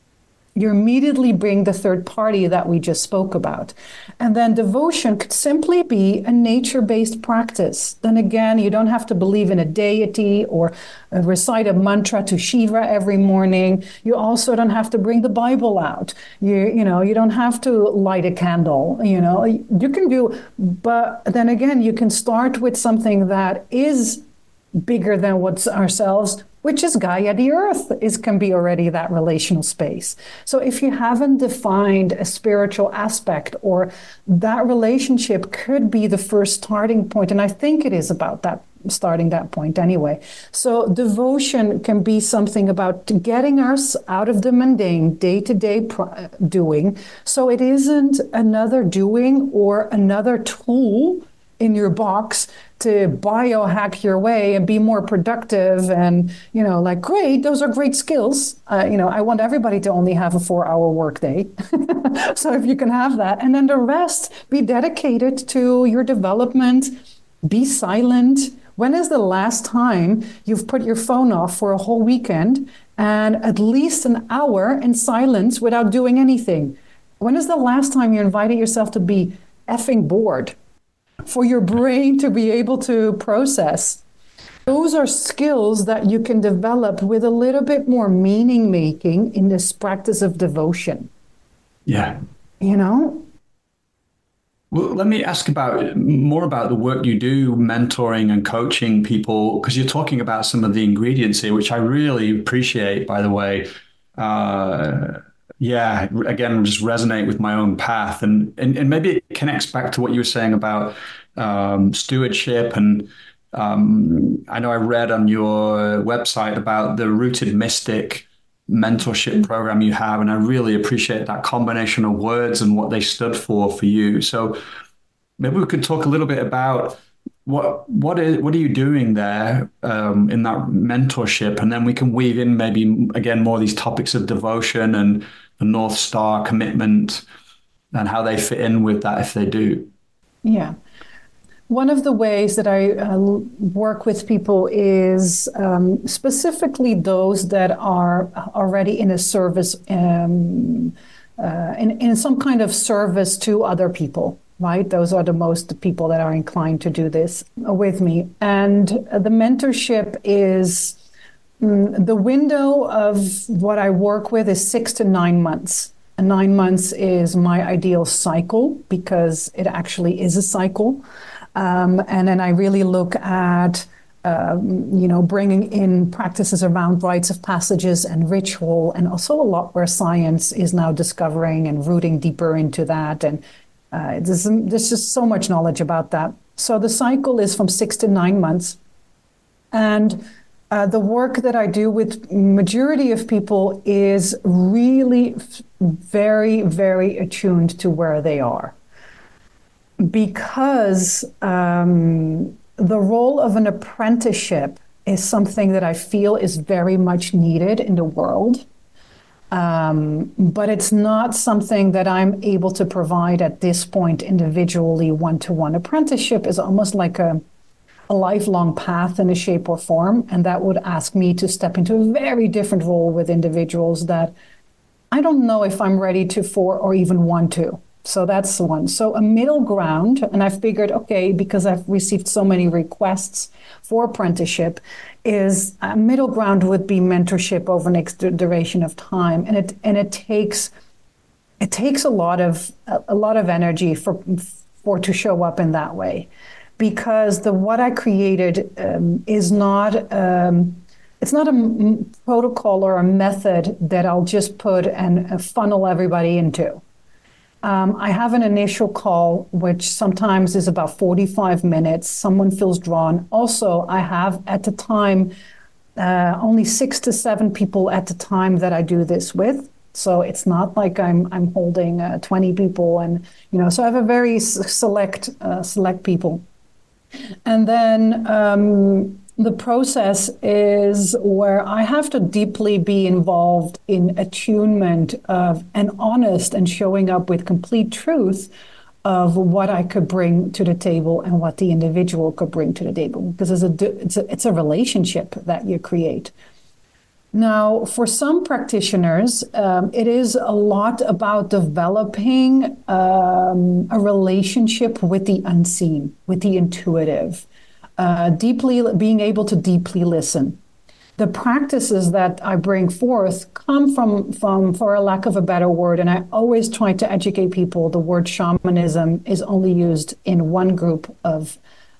You immediately bring the third party that we just spoke about. And then devotion could simply be a nature-based practice. Then again, you don't have to believe in a deity or uh, recite a mantra to Shiva every morning. You also don't have to bring the Bible out. You, you know, you don't have to light a candle, you know, you can do, but then again, you can start with something that is bigger than what's ourselves, which is Gaia, the earth, is can be already that relational space. So if you haven't defined a spiritual aspect, or that relationship could be the first starting point, and I think it is about that starting that point anyway. So devotion can be something about getting us out of the mundane day-to-day pro- doing, so it isn't another doing or another tool in your box to biohack your way and be more productive. And, you know, like, great, those are great skills. Uh, you know, I want everybody to only have a four hour workday. So if you can have that, and then the rest, be dedicated to your development, be silent. When is the last time you've put your phone off for a whole weekend and at least an hour in silence without doing anything? When is the last time you invited yourself to be effing bored? For your brain to be able to process. Those are skills that you can develop with a little bit more meaning making in this practice of devotion. Yeah. You know? Well, let me ask about more about the work you do, mentoring and coaching people, because you're talking about some of the ingredients here, which I really appreciate, by the way. Uh, Yeah, again, just resonate with my own path. And, and, and maybe it connects back to what you were saying about um, stewardship. And um, I know I read on your website about the Rooted Mystic mentorship program you have. And I really appreciate that combination of words and what they stood for for you. So maybe we could talk a little bit about what what is what are you doing there um, in that mentorship? And then we can weave in maybe again more of these topics of devotion and the North Star commitment and how they fit in with that if they do. Yeah. One of the ways that I uh, work with people is um, specifically those that are already in a service, um, uh, in, in some kind of service to other people, right? Those are the most people that are inclined to do this with me. And the mentorship is mm, the window of what I work with is six to nine months. And nine months is my ideal cycle because it actually is a cycle. Um, and then I really look at, um, you know, bringing in practices around rites of passages and ritual, and also a lot where science is now discovering and rooting deeper into that. And uh, there's, there's just so much knowledge about that. So the cycle is from six to nine months. And uh, the work that I do with majority of people is really very, very attuned to where they are. Because um, the role of an apprenticeship is something that I feel is very much needed in the world. Um, but it's not something that I'm able to provide at this point individually, one-to-one. Apprenticeship is almost like a, a lifelong path in a shape or form, and that would ask me to step into a very different role with individuals that I don't know if I'm ready to for or even want to. So that's the one. So a middle ground, and I figured, okay, because I've received so many requests for apprenticeship, is a middle ground would be mentorship over an extra duration of time, and it and it takes it takes a lot of a, a lot of energy for for to show up in that way, because the what I created um, is not. Um, It's not a m- protocol or a method that I'll just put and uh, funnel everybody into. Um, I have an initial call, which sometimes is about forty-five minutes. Someone feels drawn. Also, I have at the time uh, only six to seven people at the time that I do this with. So it's not like I'm I'm holding uh, twenty people, and you know. So I have a very s- select uh, select people, and then. Um, The process is where I have to deeply be involved in attunement of and honest and showing up with complete truth of what I could bring to the table and what the individual could bring to the table, because it's a, it's a, it's a relationship that you create. Now, for some practitioners, um, it is a lot about developing um, a relationship with the unseen, with the intuitive. Uh, deeply being able to deeply listen. The practices that I bring forth come from, from, for a lack of a better word, and I always try to educate people. The word shamanism is only used in one group of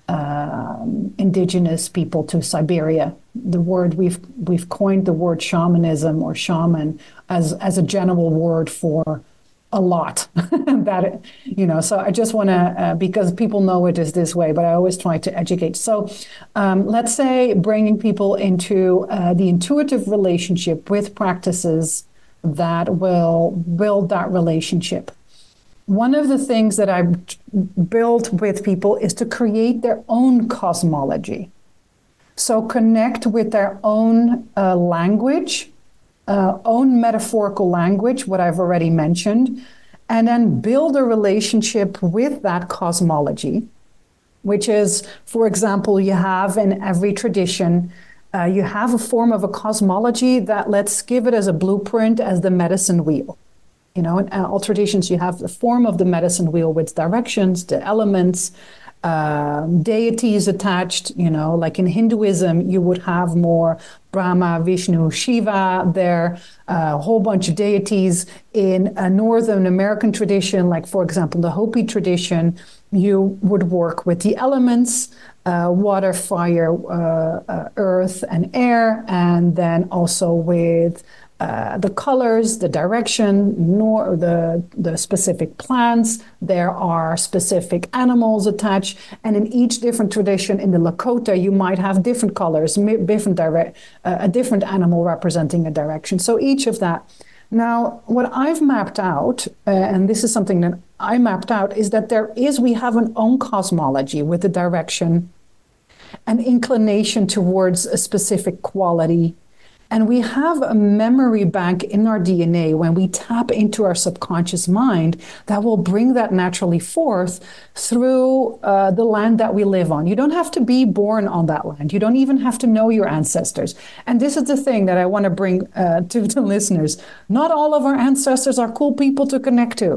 um, indigenous people to Siberia. The word we've we've coined the word shamanism or shaman as as a general word for a lot that, you know, so I just want to, uh, because people know it is this way, but I always try to educate. So um, let's say bringing people into uh, the intuitive relationship with practices that will build that relationship. One of the things that I build with people is to create their own cosmology. So connect with their own uh, language, Uh, own metaphorical language, what I've already mentioned, and then build a relationship with that cosmology, which is, for example, you have in every tradition, uh, you have a form of a cosmology that, let's give it as a blueprint as the medicine wheel. You know, in all traditions, you have the form of the medicine wheel with directions, the elements, Uh, deities attached, you know, like in Hinduism, you would have more Brahma, Vishnu, Shiva there, a uh, whole bunch of deities. In a Northern American tradition, like, for example, the Hopi tradition, you would work with the elements, uh, water, fire, uh, uh, earth, and air, and then also with Uh, the colors, the direction, nor the, the specific plants. There are specific animals attached. And in each different tradition, in the Lakota, you might have different colors, different direct, uh, a different animal representing a direction. So each of that. Now, what I've mapped out, uh, and this is something that I mapped out is that there is, we have an own cosmology with a direction, an inclination towards a specific quality. And we have a memory bank in our D N A when we tap into our subconscious mind that will bring that naturally forth through uh, the land that we live on. You don't have to be born on that land. You don't even have to know your ancestors. And this is the thing that I want to bring uh, to the listeners. Not all of our ancestors are cool people to connect to.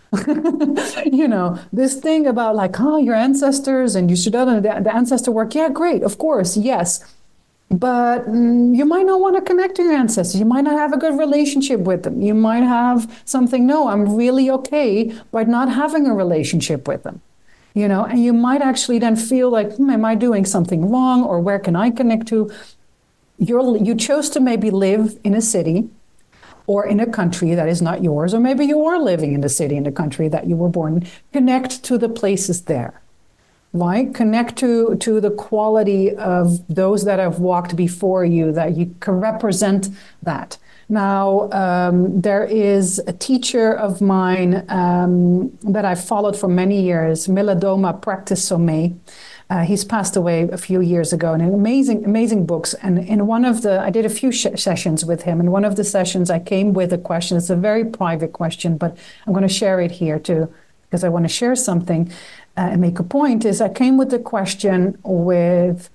You know, this thing about like, oh, your ancestors and you should have the, the ancestor work. Yeah, great. Of course. Yes. But mm, you might not want to connect to your ancestors. You might not have a good relationship with them. You might have something, no, I'm really okay by not having a relationship with them. You know, and you might actually then feel like, hmm, am I doing something wrong? Or where can I connect to? You're, you chose to maybe live in a city or in a country that is not yours, or maybe you are living in a city in a country that you were born in. Connect to the places there. Right? Connect to, to the quality of those that have walked before you, that you can represent that. Now, um, there is a teacher of mine um, that I've followed for many years, Miladoma Practice Sommet. Uh, he's passed away a few years ago, and amazing, amazing books. And in one of the, I did a few sh- sessions with him. In one of the sessions, I came with a question. It's a very private question, but I'm going to share it here too, because I want to share something. Uh, and make a point is I came with the question with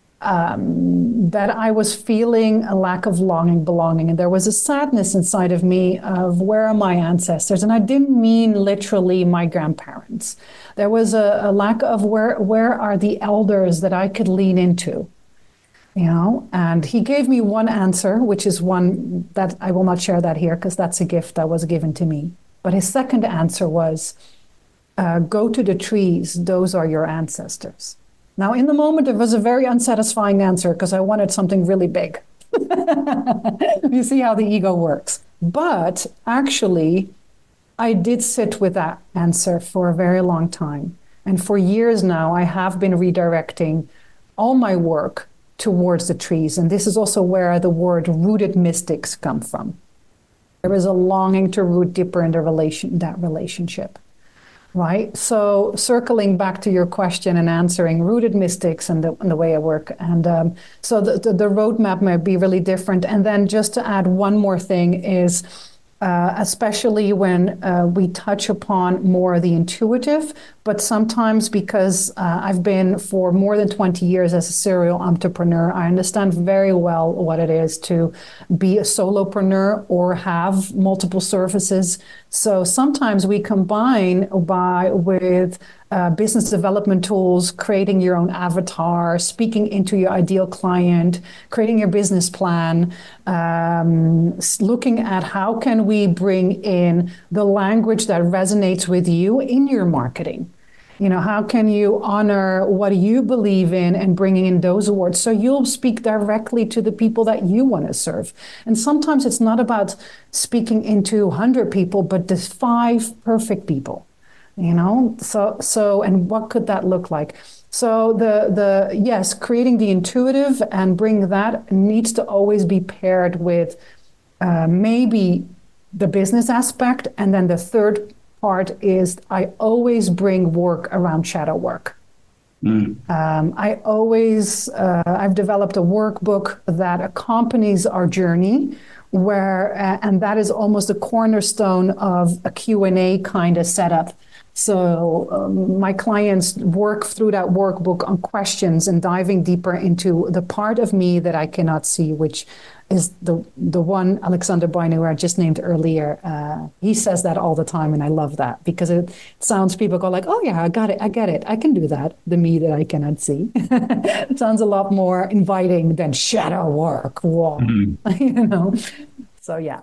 um, that I was feeling a lack of longing, belonging, and there was a sadness inside of me of where are my ancestors? And I didn't mean literally my grandparents. There was a, a lack of where where are the elders that I could lean into, you know? And he gave me one answer, which is one that I will not share that here because that's a gift that was given to me. But his second answer was, Uh, go to the trees, those are your ancestors. Now, in the moment, it was a very unsatisfying answer because I wanted something really big. You see how the ego works. But actually, I did sit with that answer for a very long time. And for years now, I have been redirecting all my work towards the trees. And this is also where the word rooted mystics come from. There is a longing to root deeper in the relation, that relationship. Right. So circling back to your question and answering rooted mystics and the, and the way I work. And um, so the, the, the roadmap might be really different. And then just to add one more thing is, uh, especially when uh, we touch upon more the intuitive, but sometimes because uh, I've been for more than twenty years as a serial entrepreneur, I understand very well what it is to be a solopreneur or have multiple services. So sometimes we combine by with uh, business development tools, creating your own avatar, speaking into your ideal client, creating your business plan, um, looking at how can we bring in the language that resonates with you in your marketing. You know, how can you honor what you believe in and bringing in those words so you'll speak directly to the people that you want to serve? And sometimes it's not about speaking into one hundred people, but the five perfect people, you know? So, so, and what could that look like? So the, the, yes, creating the intuitive and bring that needs to always be paired with uh, maybe the business aspect. And then the third part is I always bring work around shadow work. Mm. Um, I always, uh, I've developed a workbook that accompanies our journey where, uh, and that is almost a cornerstone of a Q and A kind of setup. So um, my clients work through that workbook on questions and diving deeper into the part of me that I cannot see, which is the the one Alexander Bainu who I just named earlier. Uh, he says that all the time, and I love that because it, it sounds, people go like, oh yeah, I got it, I get it, I can do that, the me that I cannot see. It sounds a lot more inviting than shadow work. Whoa. Mm-hmm. You know? So yeah.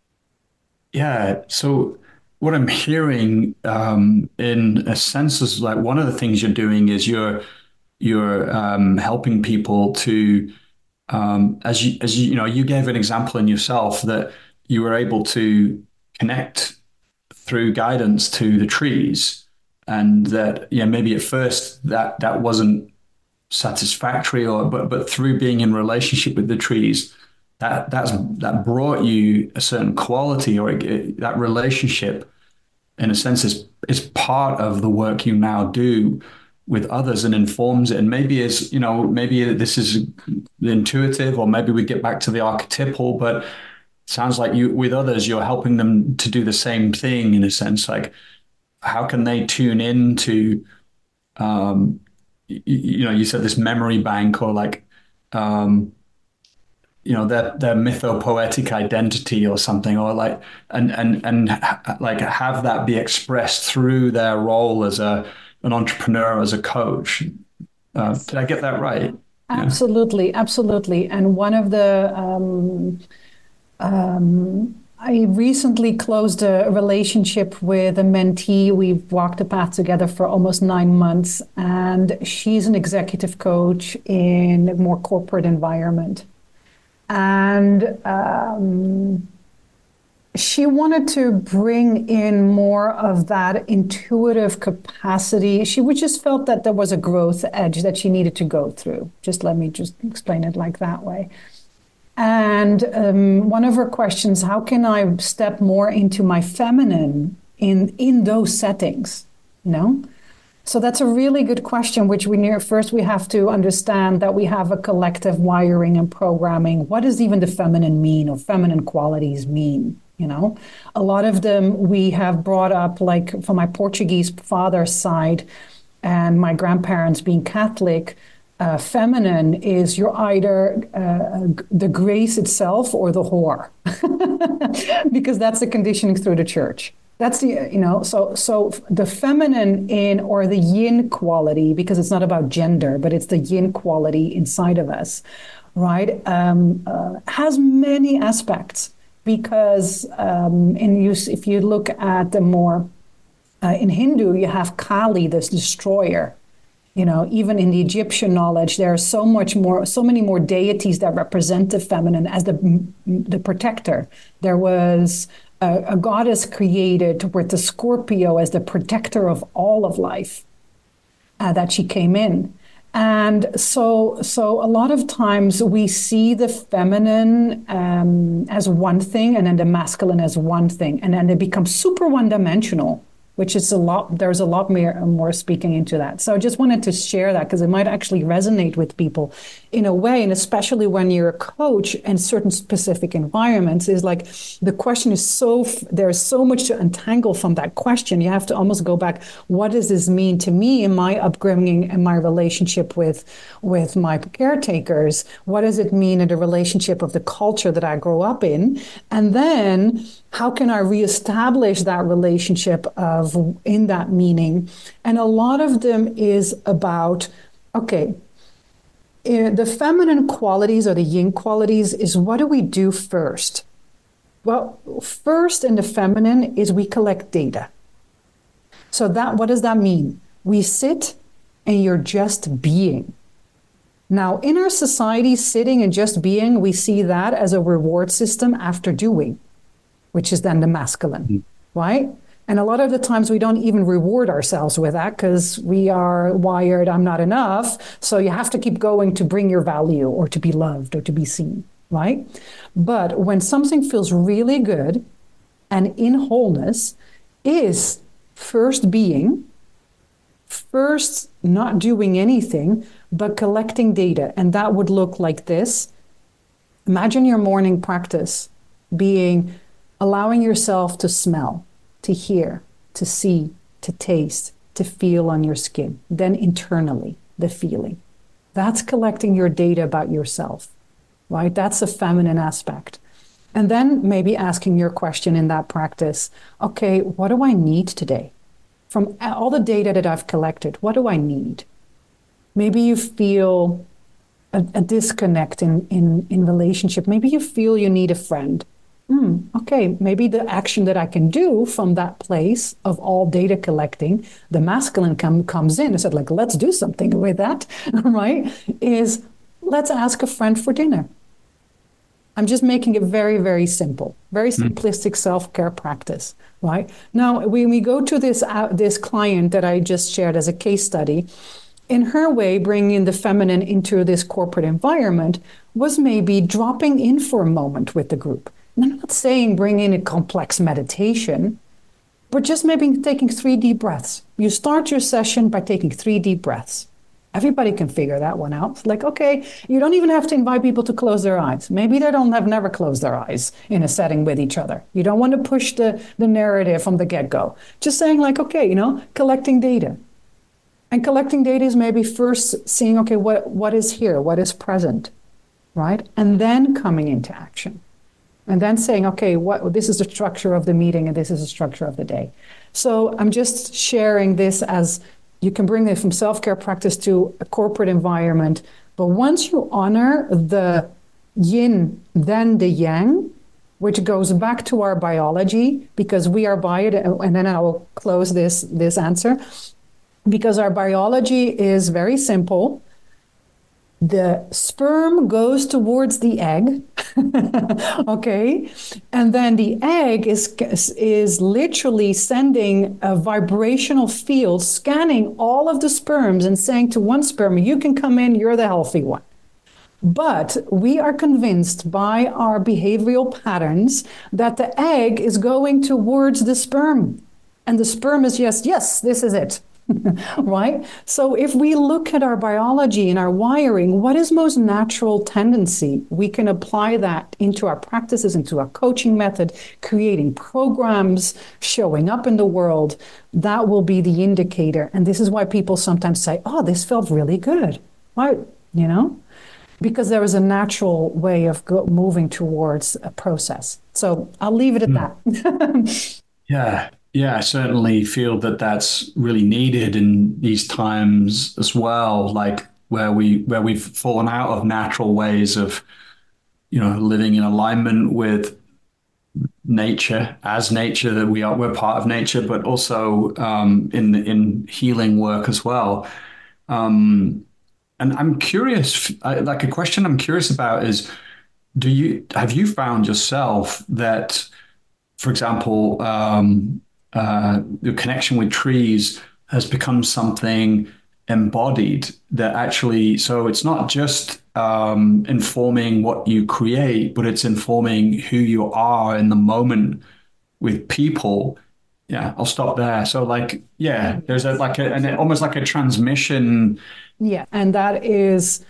Yeah, so what I'm hearing um, in a sense is like one of the things you're doing is you're you're um, helping people to Um, as you, as you, you know, you gave an example in yourself that you were able to connect through guidance to the trees, and that yeah, maybe at first that that wasn't satisfactory, or but but through being in relationship with the trees, that that's that brought you a certain quality, or it, that relationship in a sense, is is part of the work you now do with others and informs it. And maybe is, you know, maybe this is intuitive, or maybe we get back to the archetypal, but it sounds like you, with others, you're helping them to do the same thing in a sense. Like, how can they tune in to, um, you, you know, you said this memory bank, or like, um, you know, their their mythopoetic identity or something, or like, and and and like have that be expressed through their role as a an entrepreneur, as a coach. Uh, did I get that right? Absolutely, yeah. Absolutely. And one of the um, um, I recently closed a relationship with a mentee. We've walked the path together for almost nine months, and she's an executive coach in a more corporate environment. And um, she wanted to bring in more of that intuitive capacity. She would just felt that there was a growth edge that she needed to go through. Just let me just explain it like that way. And um, one of her questions, how can I step more into my feminine in, in those settings, you know? So that's a really good question, which we near first we have to understand that we have a collective wiring and programming. What does even the feminine mean, or feminine qualities mean? You know, a lot of them we have brought up, like from my Portuguese father's side and my grandparents being Catholic, uh, feminine is you're either uh, the grace itself or the whore, because that's the conditioning through the church. That's the, you know, so so the feminine in, or the yin quality, because it's not about gender, but it's the yin quality inside of us, right? Um, uh, has many aspects, because um, in use, if you look at the more, uh, in Hindu, you have Kali, this destroyer. You know, even in the Egyptian knowledge, there are so much more, so many more deities that represent the feminine as the the protector. There was a, a goddess created with the Scorpio as the protector of all of life, uh, that she came in. And so, so a lot of times we see the feminine um, as one thing, and then the masculine as one thing, and then they become super one-dimensional, which is a lot, there's a lot more, more speaking into that. So I just wanted to share that, because it might actually resonate with people in a way, and especially when you're a coach in certain specific environments, is like the question is so, there's so much to untangle from that question. You have to almost go back, what does this mean to me in my upbringing and my relationship with, with my caretakers? What does it mean in the relationship of the culture that I grow up in? And then how can I reestablish that relationship of in that meaning? And a lot of them is about, okay, the feminine qualities or the yin qualities is, what do we do first? Well, first in the feminine is we collect data. So that, what does that mean? We sit and you're just being. Now, in our society, sitting and just being, we see that as a reward system after doing, which is then the masculine, mm-hmm. right? And a lot of the times we don't even reward ourselves with that, because we are wired, I'm not enough. So you have to keep going to bring your value, or to be loved, or to be seen, right? But when something feels really good and in wholeness, is first being, first not doing anything, but collecting data. And that would look like this. Imagine your morning practice being allowing yourself to smell, to hear, to see, to taste, to feel on your skin. Then internally, the feeling. That's collecting your data about yourself, right? That's a feminine aspect. And then maybe asking your question in that practice, okay, what do I need today? From all the data that I've collected, what do I need? Maybe you feel a, a disconnect in, in, in relationship. Maybe you feel you need a friend. Hmm, okay, maybe the action that I can do from that place of all data collecting, the masculine come, comes in and said, like, let's do something with that, right? Is let's ask a friend for dinner. I'm just making it very, very simple, very simplistic self-care practice, right? Now, when we go to this, uh, this client that I just shared as a case study, in her way, bringing the feminine into this corporate environment was maybe dropping in for a moment with the group. And I'm not saying bring in a complex meditation, but just maybe taking three deep breaths. You start your session by taking three deep breaths. Everybody can figure that one out. It's like, okay, you don't even have to invite people to close their eyes. Maybe they don't have never closed their eyes in a setting with each other. You don't want to push the, the narrative from the get-go. Just saying like, okay, you know, collecting data. And collecting data is maybe first seeing, okay, what, what is here? What is present, right? And then coming into action. And then saying, okay, what this is the structure of the meeting and this is the structure of the day. So I'm just sharing this as you can bring it from self-care practice to a corporate environment. But once you honor the yin, then the yang, which goes back to our biology, because we are by it, and then I will close this, this answer, because our biology is very simple. The sperm goes towards the egg, okay? And then the egg is, is literally sending a vibrational field, scanning all of the sperms and saying to one sperm, you can come in, you're the healthy one. But we are convinced by our behavioral patterns that the egg is going towards the sperm. And the sperm is just, yes, this is it. Right? So if we look at our biology and our wiring, what is most natural tendency? We can apply that into our practices, into our coaching method, creating programs, showing up in the world. That will be the indicator. And this is why people sometimes say, oh, this felt really good. Why? You know? Because there is a natural way of go- moving towards a process. So I'll leave it at mm. that. Yeah. Yeah, I certainly feel that that's really needed in these times as well, like where we where we've fallen out of natural ways of, you know, living in alignment with nature as nature, that we are we're part of nature, but also um, in in healing work as well. Um, and I'm curious, I, like a question I'm curious about is, do you have you found yourself that, for example, um, Uh, the connection with trees has become something embodied that actually, so it's not just um, informing what you create, but it's informing who you are in the moment with people. Yeah, I'll stop there. So like, yeah, there's a, like a, an, almost like a transmission. Yeah, and that is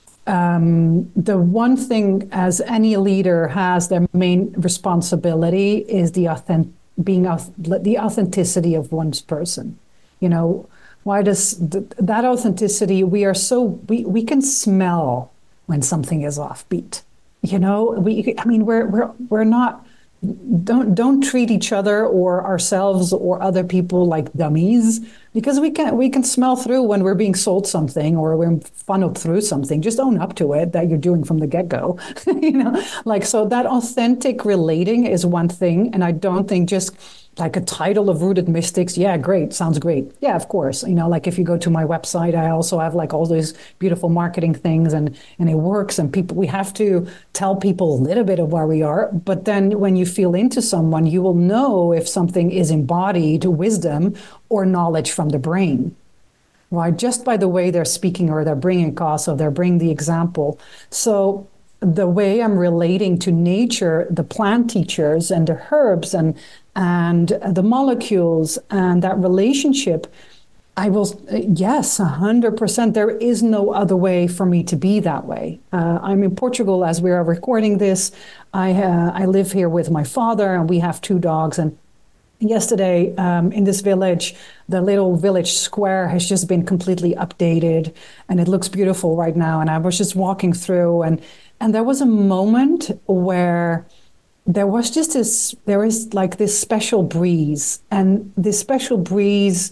um, the one thing as any leader has, their main responsibility is the authentic being the authenticity of one's person. You know, why does th- that authenticity, we are so, we, we can smell when something is offbeat. You know, we, I mean, we're, we're, we're not, don't, don't treat each other or ourselves or other people like dummies, because we can, we can smell through when we're being sold something or we're funneled through something. Just own up to it that you're doing from the get-go. You know, like, so that authentic relating is one thing. And I don't think just like a title of Rooted Mystics, yeah, great, sounds great. Yeah, of course. You know, like if you go to my website, I also have like all these beautiful marketing things, and, and it works. And people, we have to tell people a little bit of where we are. But then when you feel into someone, you will know if something is embodied wisdom or knowledge from the brain, right? Just by the way they're speaking, or they're bringing cause, or they're bringing the example. So the way I'm relating to nature, the plant teachers and the herbs and and the molecules and that relationship, I will, yes, one hundred percent. There is no other way for me to be that way. Uh, I'm in Portugal as we are recording this. I uh, I live here with my father, and we have two dogs. And yesterday, um, in this village, the little village square has just been completely updated, and it looks beautiful right now. And I was just walking through, and and there was a moment where there was just this, there is like this special breeze, and this special breeze,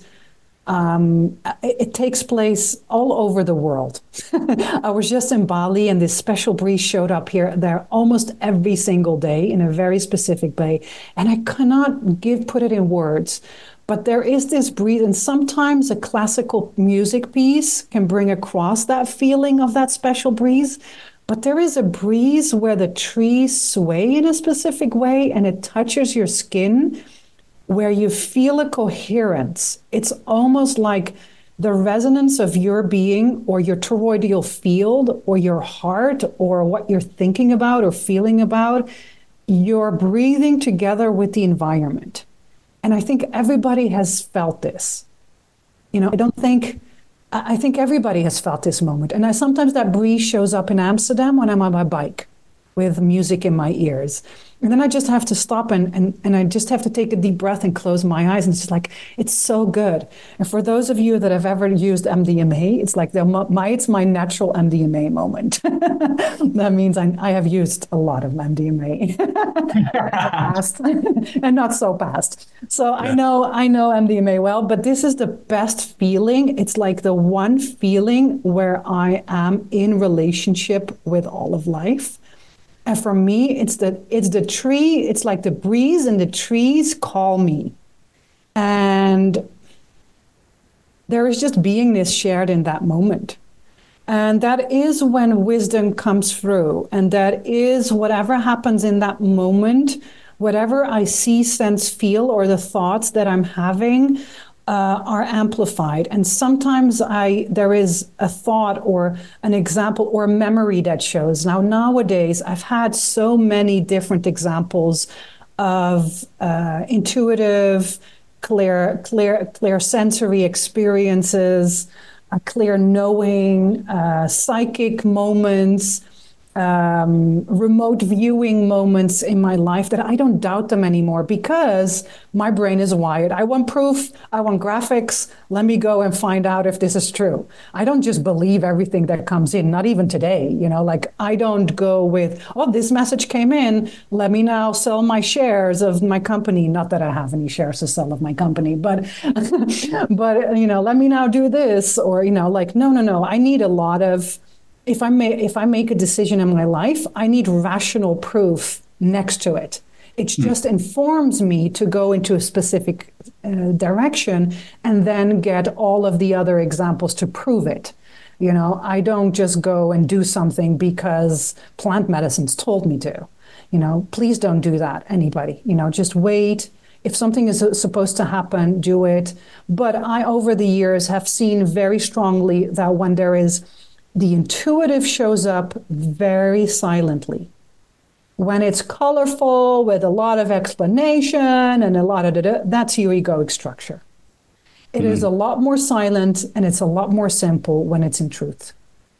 um, it, it takes place all over the world. I was just in Bali, and this special breeze showed up here, there almost every single day in a very specific way. And I cannot give, put it in words, but there is this breeze, and sometimes a classical music piece can bring across that feeling of that special breeze. But there is a breeze where the trees sway in a specific way, and it touches your skin, where you feel a coherence. It's almost like the resonance of your being, or your toroidal field, or your heart, or what you're thinking about or feeling about. You're breathing together with the environment. And I think everybody has felt this. You know, I don't think, I think everybody has felt this moment. And I, sometimes that breeze shows up in Amsterdam when I'm on my bike with music in my ears. And then I just have to stop and, and, and I just have to take a deep breath and close my eyes. And it's just like, it's so good. And for those of you that have ever used M D M A, it's like the, my, it's my natural M D M A moment. That means I, I have used a lot of M D M A past and not so past. So yeah. I know, I know M D M A well, but this is the best feeling. It's like the one feeling where I am in relationship with all of life. And for me, it's the it's the tree. It's like the breeze and the trees call me. And there is just beingness shared in that moment. And that is when wisdom comes through. And that is whatever happens in that moment, whatever I see, sense, feel, or the thoughts that I'm having, Uh, are amplified. And sometimes I there is a thought or an example or a memory that shows. Now, nowadays, I've had so many different examples of uh, intuitive, clear, clear, clear sensory experiences, a clear knowing, uh, psychic moments, um, remote viewing moments in my life that I don't doubt them anymore because my brain is wired. I want proof. I want graphics. Let me go and find out if this is true. I don't just believe everything that comes in, not even today. You know, like I don't go with, oh, this message came in. Let me now sell my shares of my company. Not that I have any shares to sell of my company, but, but, you know, let me now do this or, you know, like, no, no, no. I need a lot of, If I may, if I make a decision in my life, I need rational proof next to it. It just mm. informs me to go into a specific uh, direction and then get all of the other examples to prove it. You know, I don't just go and do something because plant medicines told me to. You know, please don't do that, anybody. You know, just wait. If something is supposed to happen, do it. But I, over the years, have seen very strongly that when there is the intuitive shows up very silently. When it's colorful with a lot of explanation and a lot of, da-da, that's your egoic structure. It mm. is a lot more silent and it's a lot more simple when it's in truth.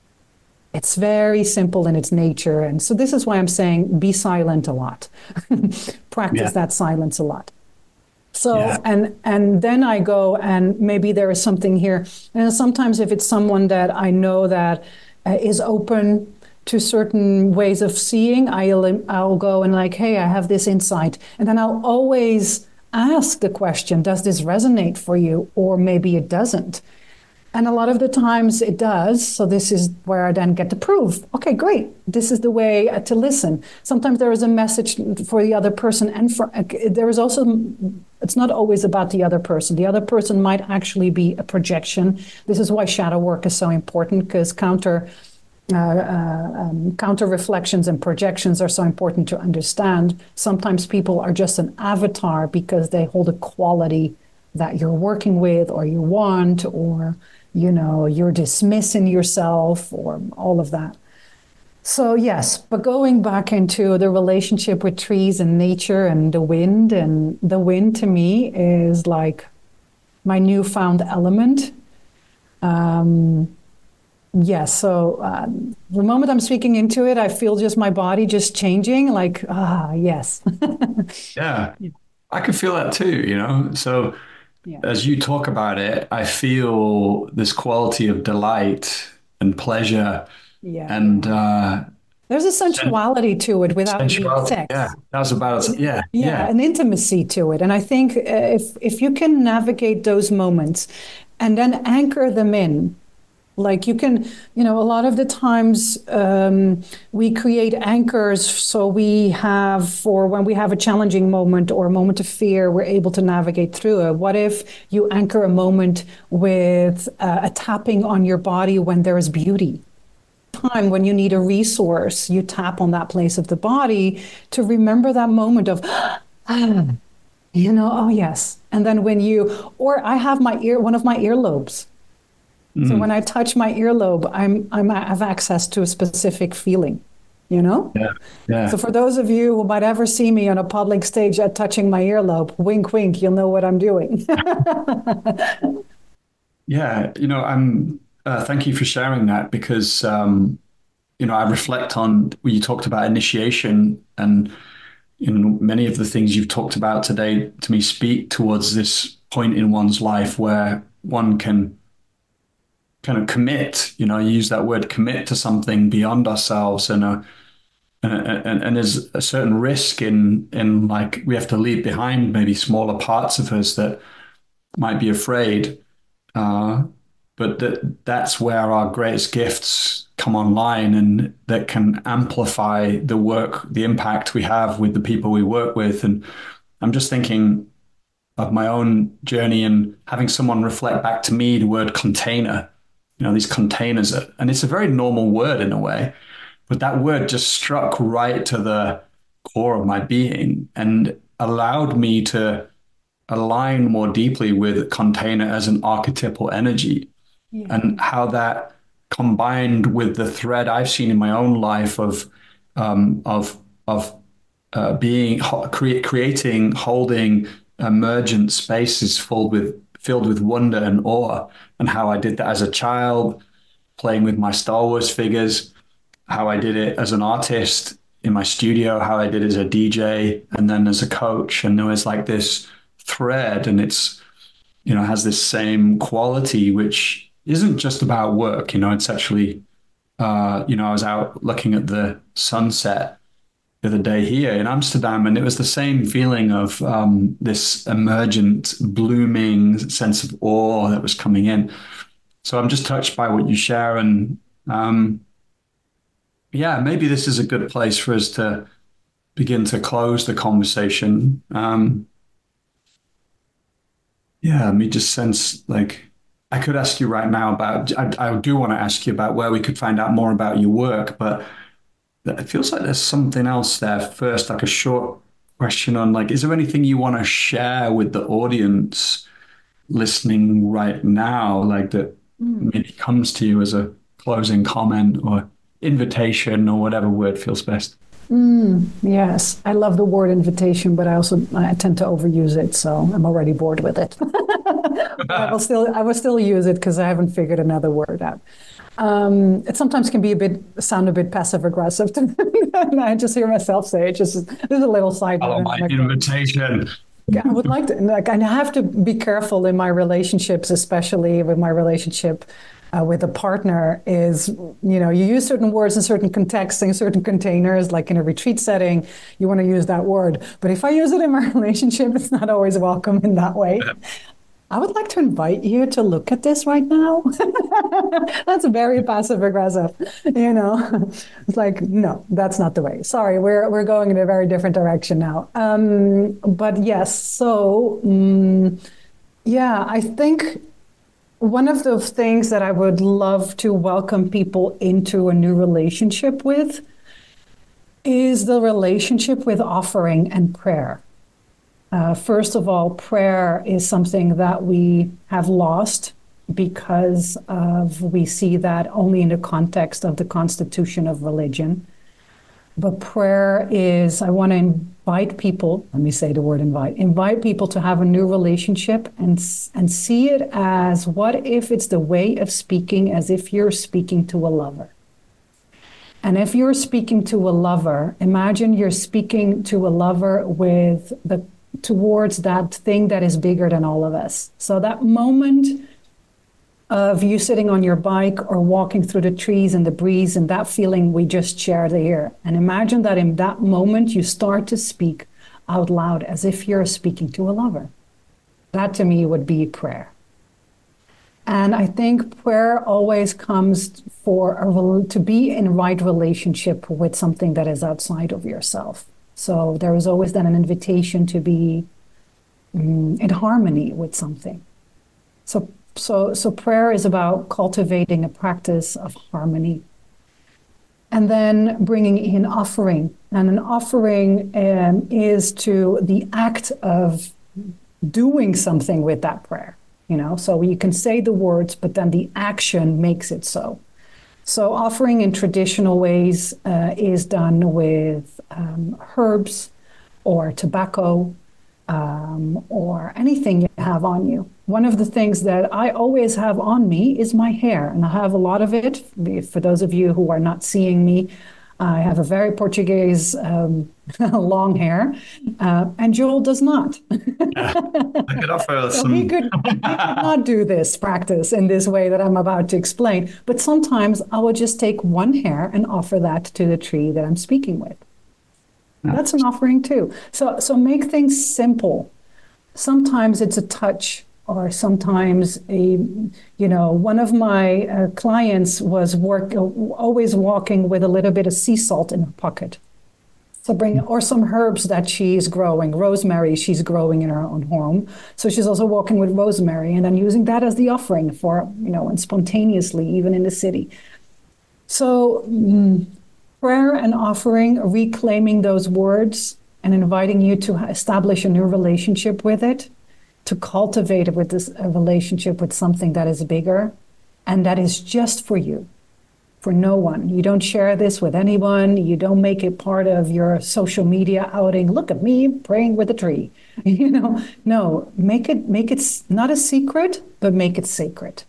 It's very simple in its nature. And so this is why I'm saying be silent a lot. Practice yeah. that silence a lot. So, yeah. and and then I go and maybe there is something here. And sometimes if it's someone that I know that uh, is open to certain ways of seeing, I'll, I'll go and like, hey, I have this insight. And then I'll always ask the question, does this resonate for you? Or maybe it doesn't. And a lot of the times it does. So this is where I then get to prove, okay, great. This is the way to listen. Sometimes there is a message for the other person. And for there is also, it's not always about the other person. The other person might actually be a projection. This is why shadow work is so important, because counter uh, uh, um, counter reflections and projections are so important to understand. Sometimes people are just an avatar because they hold a quality that you're working with or you want, or you know, you're dismissing yourself or all of that. So yes, but going back into the relationship with trees and nature and the wind, and the wind to me is like my newfound element. Um, yes, so um, the moment I'm speaking into it, I feel just my body just changing, like, ah, yes. Yeah, I can feel that too, you know, so yeah. As you talk about it, I feel this quality of delight and pleasure. Yeah. And uh, there's a sensuality sen- to it without being sex. Yeah, that was about it. Yeah, yeah. Yeah, an intimacy to it. And I think if if you can navigate those moments and then anchor them in, like you can, you know, a lot of the times um, we create anchors so we have, for when we have a challenging moment or a moment of fear, we're able to navigate through it. What if you anchor a moment with uh, a tapping on your body when there is beauty? Time when you need a resource, you tap on that place of the body to remember that moment of, ah, you know, oh yes. And then when you, or I have my ear, one of my earlobes. So when I touch my earlobe, I'm, I'm, I have access to a specific feeling. you know? Yeah. Yeah. So for those of you who might ever see me on a public stage at touching my earlobe, wink, wink, you'll know what I'm doing. Yeah. You know, I'm, uh, thank you for sharing that because, um, you know, I reflect on when you talked about initiation and, you know, many of the things you've talked about today to me speak towards this point in one's life where one can kind of commit, you know, you use that word commit to something beyond ourselves and a, and, and, and there's a certain risk in, in like, we have to leave behind maybe smaller parts of us that might be afraid. Uh, but that that's where our greatest gifts come online and that can amplify the work, the impact we have with the people we work with. And I'm just thinking of my own journey and having someone reflect back to me the word container, you know, these containers, and it's a very normal word in a way, but that word just struck right to the core of my being and allowed me to align more deeply with container as an archetypal energy yeah. and how that combined with the thread I've seen in my own life of um, of of uh, being cre- creating, holding emergent spaces filled with filled with wonder and awe, and how I did that as a child, playing with my Star Wars figures, how I did it as an artist in my studio, how I did it as a D J, and then as a coach, and there was like this thread, and it's, you know, has this same quality, which isn't just about work. You know, it's actually, uh, you know, I was out looking at the sunset the other day here in Amsterdam, and it was the same feeling of um, this emergent, blooming sense of awe that was coming in. So I'm just touched by what you share, and um, yeah, maybe this is a good place for us to begin to close the conversation. Um, Yeah, let me just sense like I could ask you right now about, I, I do want to ask you about where we could find out more about your work, but it feels like there's something else there first, like a short question on like, is there anything you want to share with the audience listening right now, like that mm. maybe comes to you as a closing comment or invitation or whatever word feels best? Mm, yes, I love the word invitation, but I also I tend to overuse it, so I'm already bored with it. But I will still I will still use it because I haven't figured another word out. Um, it sometimes can be a bit sound a bit passive aggressive, to me. And I just hear myself say it. Just there's a little side. Oh, my invitation. I would like to, like, I have to be careful in my relationships, especially with my relationship uh, with a partner, is, you know, you use certain words in certain contexts, in certain containers, like in a retreat setting, you want to use that word. But if I use it in my relationship, it's not always welcome in that way. I would like to invite you to look at this right now. That's very passive aggressive, you know. It's like, no, that's not the way. Sorry, we're we're going in a very different direction now. Um, but yes, so um, yeah, I think one of the things that I would love to welcome people into a new relationship with is the relationship with offering and prayer. Uh, first of all, prayer is something that we have lost because of, we see that only in the context of the constitution of religion. But prayer is, I want to invite people, let me say the word invite, invite people to have a new relationship and, and see it as, what if it's the way of speaking as if you're speaking to a lover? And if you're speaking to a lover, imagine you're speaking to a lover with the towards that thing that is bigger than all of us. So that moment of you sitting on your bike or walking through the trees and the breeze and that feeling we just shared here. And imagine that in that moment you start to speak out loud as if you're speaking to a lover. That to me would be prayer. And I think prayer always comes for a, to be in right relationship with something that is outside of yourself. So there is always then an invitation to be um, in harmony with something. So, so, so prayer is about cultivating a practice of harmony. And then bringing in offering. And an offering um, is to the act of doing something with that prayer. You know, so you can say the words, but then the action makes it so. So offering in traditional ways uh, is done with um, herbs or tobacco um, or anything you have on you. One of the things that I always have on me is my hair, and I have a lot of it. For those of you who are not seeing me, I have a very Portuguese um, long hair, uh, and Joel does not. Yeah, I could offer so some. he, could, he could not do this practice in this way that I'm about to explain. But sometimes I will just take one hair and offer that to the tree that I'm speaking with. Yeah. That's an offering too. So, so make things simple. Sometimes it's a touch. Or sometimes, a, you know, one of my uh, clients was work uh, always walking with a little bit of sea salt in her pocket. So bring, or some herbs that she's growing, rosemary she's growing in her own home. So she's also walking with rosemary and then using that as the offering for, you know, and spontaneously, even in the city. So mm, prayer and offering, reclaiming those words and inviting you to establish a new relationship with it, to cultivate it with this a relationship with something that is bigger and that is just for you, for no one. You don't share this with anyone. You don't make it part of your social media outing. Look at me praying with a tree. You know, no, make it make it not a secret, but make it sacred.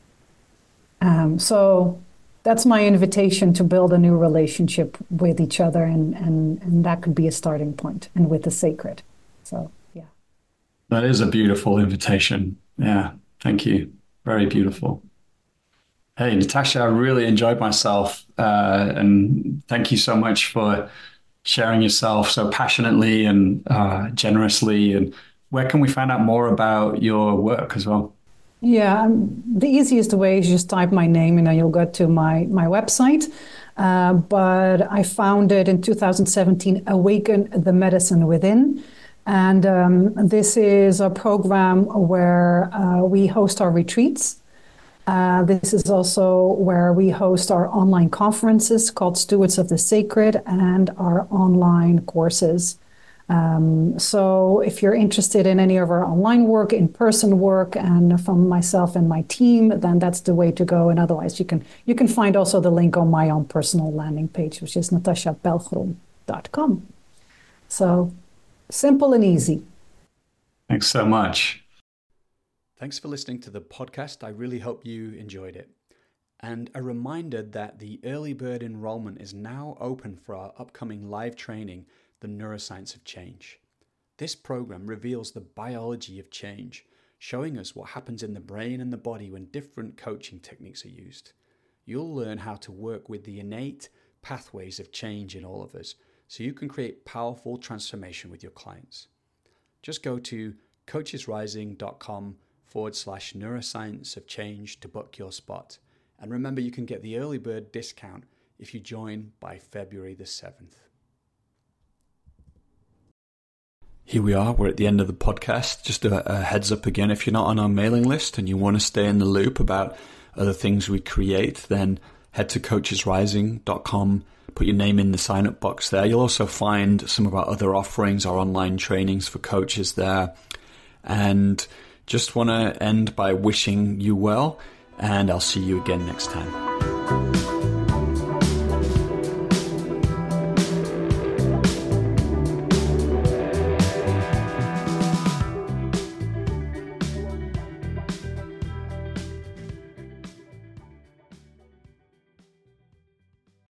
Um, so that's my invitation to build a new relationship with each other, and and and that could be a starting point, and with the sacred. So. That is a beautiful invitation. Yeah, thank you. Very beautiful. Hey, Natasha, I really enjoyed myself. Uh, and thank you so much for sharing yourself so passionately and uh, generously. And where can we find out more about your work as well? Yeah, um, the easiest way is just type my name and then you'll go to my, my website. Uh, but I founded in two thousand seventeen, Awaken the Medicine Within. And um, this is a program where uh, we host our retreats. Uh, this is also where we host our online conferences called Stewards of the Sacred and our online courses. Um, so if you're interested in any of our online work, in-person work, and from myself and my team, then that's the way to go. And otherwise, you can you can find also the link on my own personal landing page, which is natasha pelgrom dot com. So simple and easy. Thanks so much. Thanks for listening to the podcast. I really hope you enjoyed it. And a reminder that the early bird enrollment is now open for our upcoming live training, The Neuroscience of Change. This program reveals the biology of change, showing us what happens in the brain and the body when different coaching techniques are used. You'll learn how to work with the innate pathways of change in all of us, so you can create powerful transformation with your clients. Just go to coachesrising.com forward slash neuroscience of change to book your spot. And remember, you can get the early bird discount if you join by February the seventh. Here we are, we're at the end of the podcast. Just a, a heads up again, if you're not on our mailing list and you want to stay in the loop about other things we create, then head to coaches rising dot com. Put your name in the sign-up box there. You'll also find some of our other offerings, our online trainings for coaches there. And just want to end by wishing you well, and I'll see you again next time.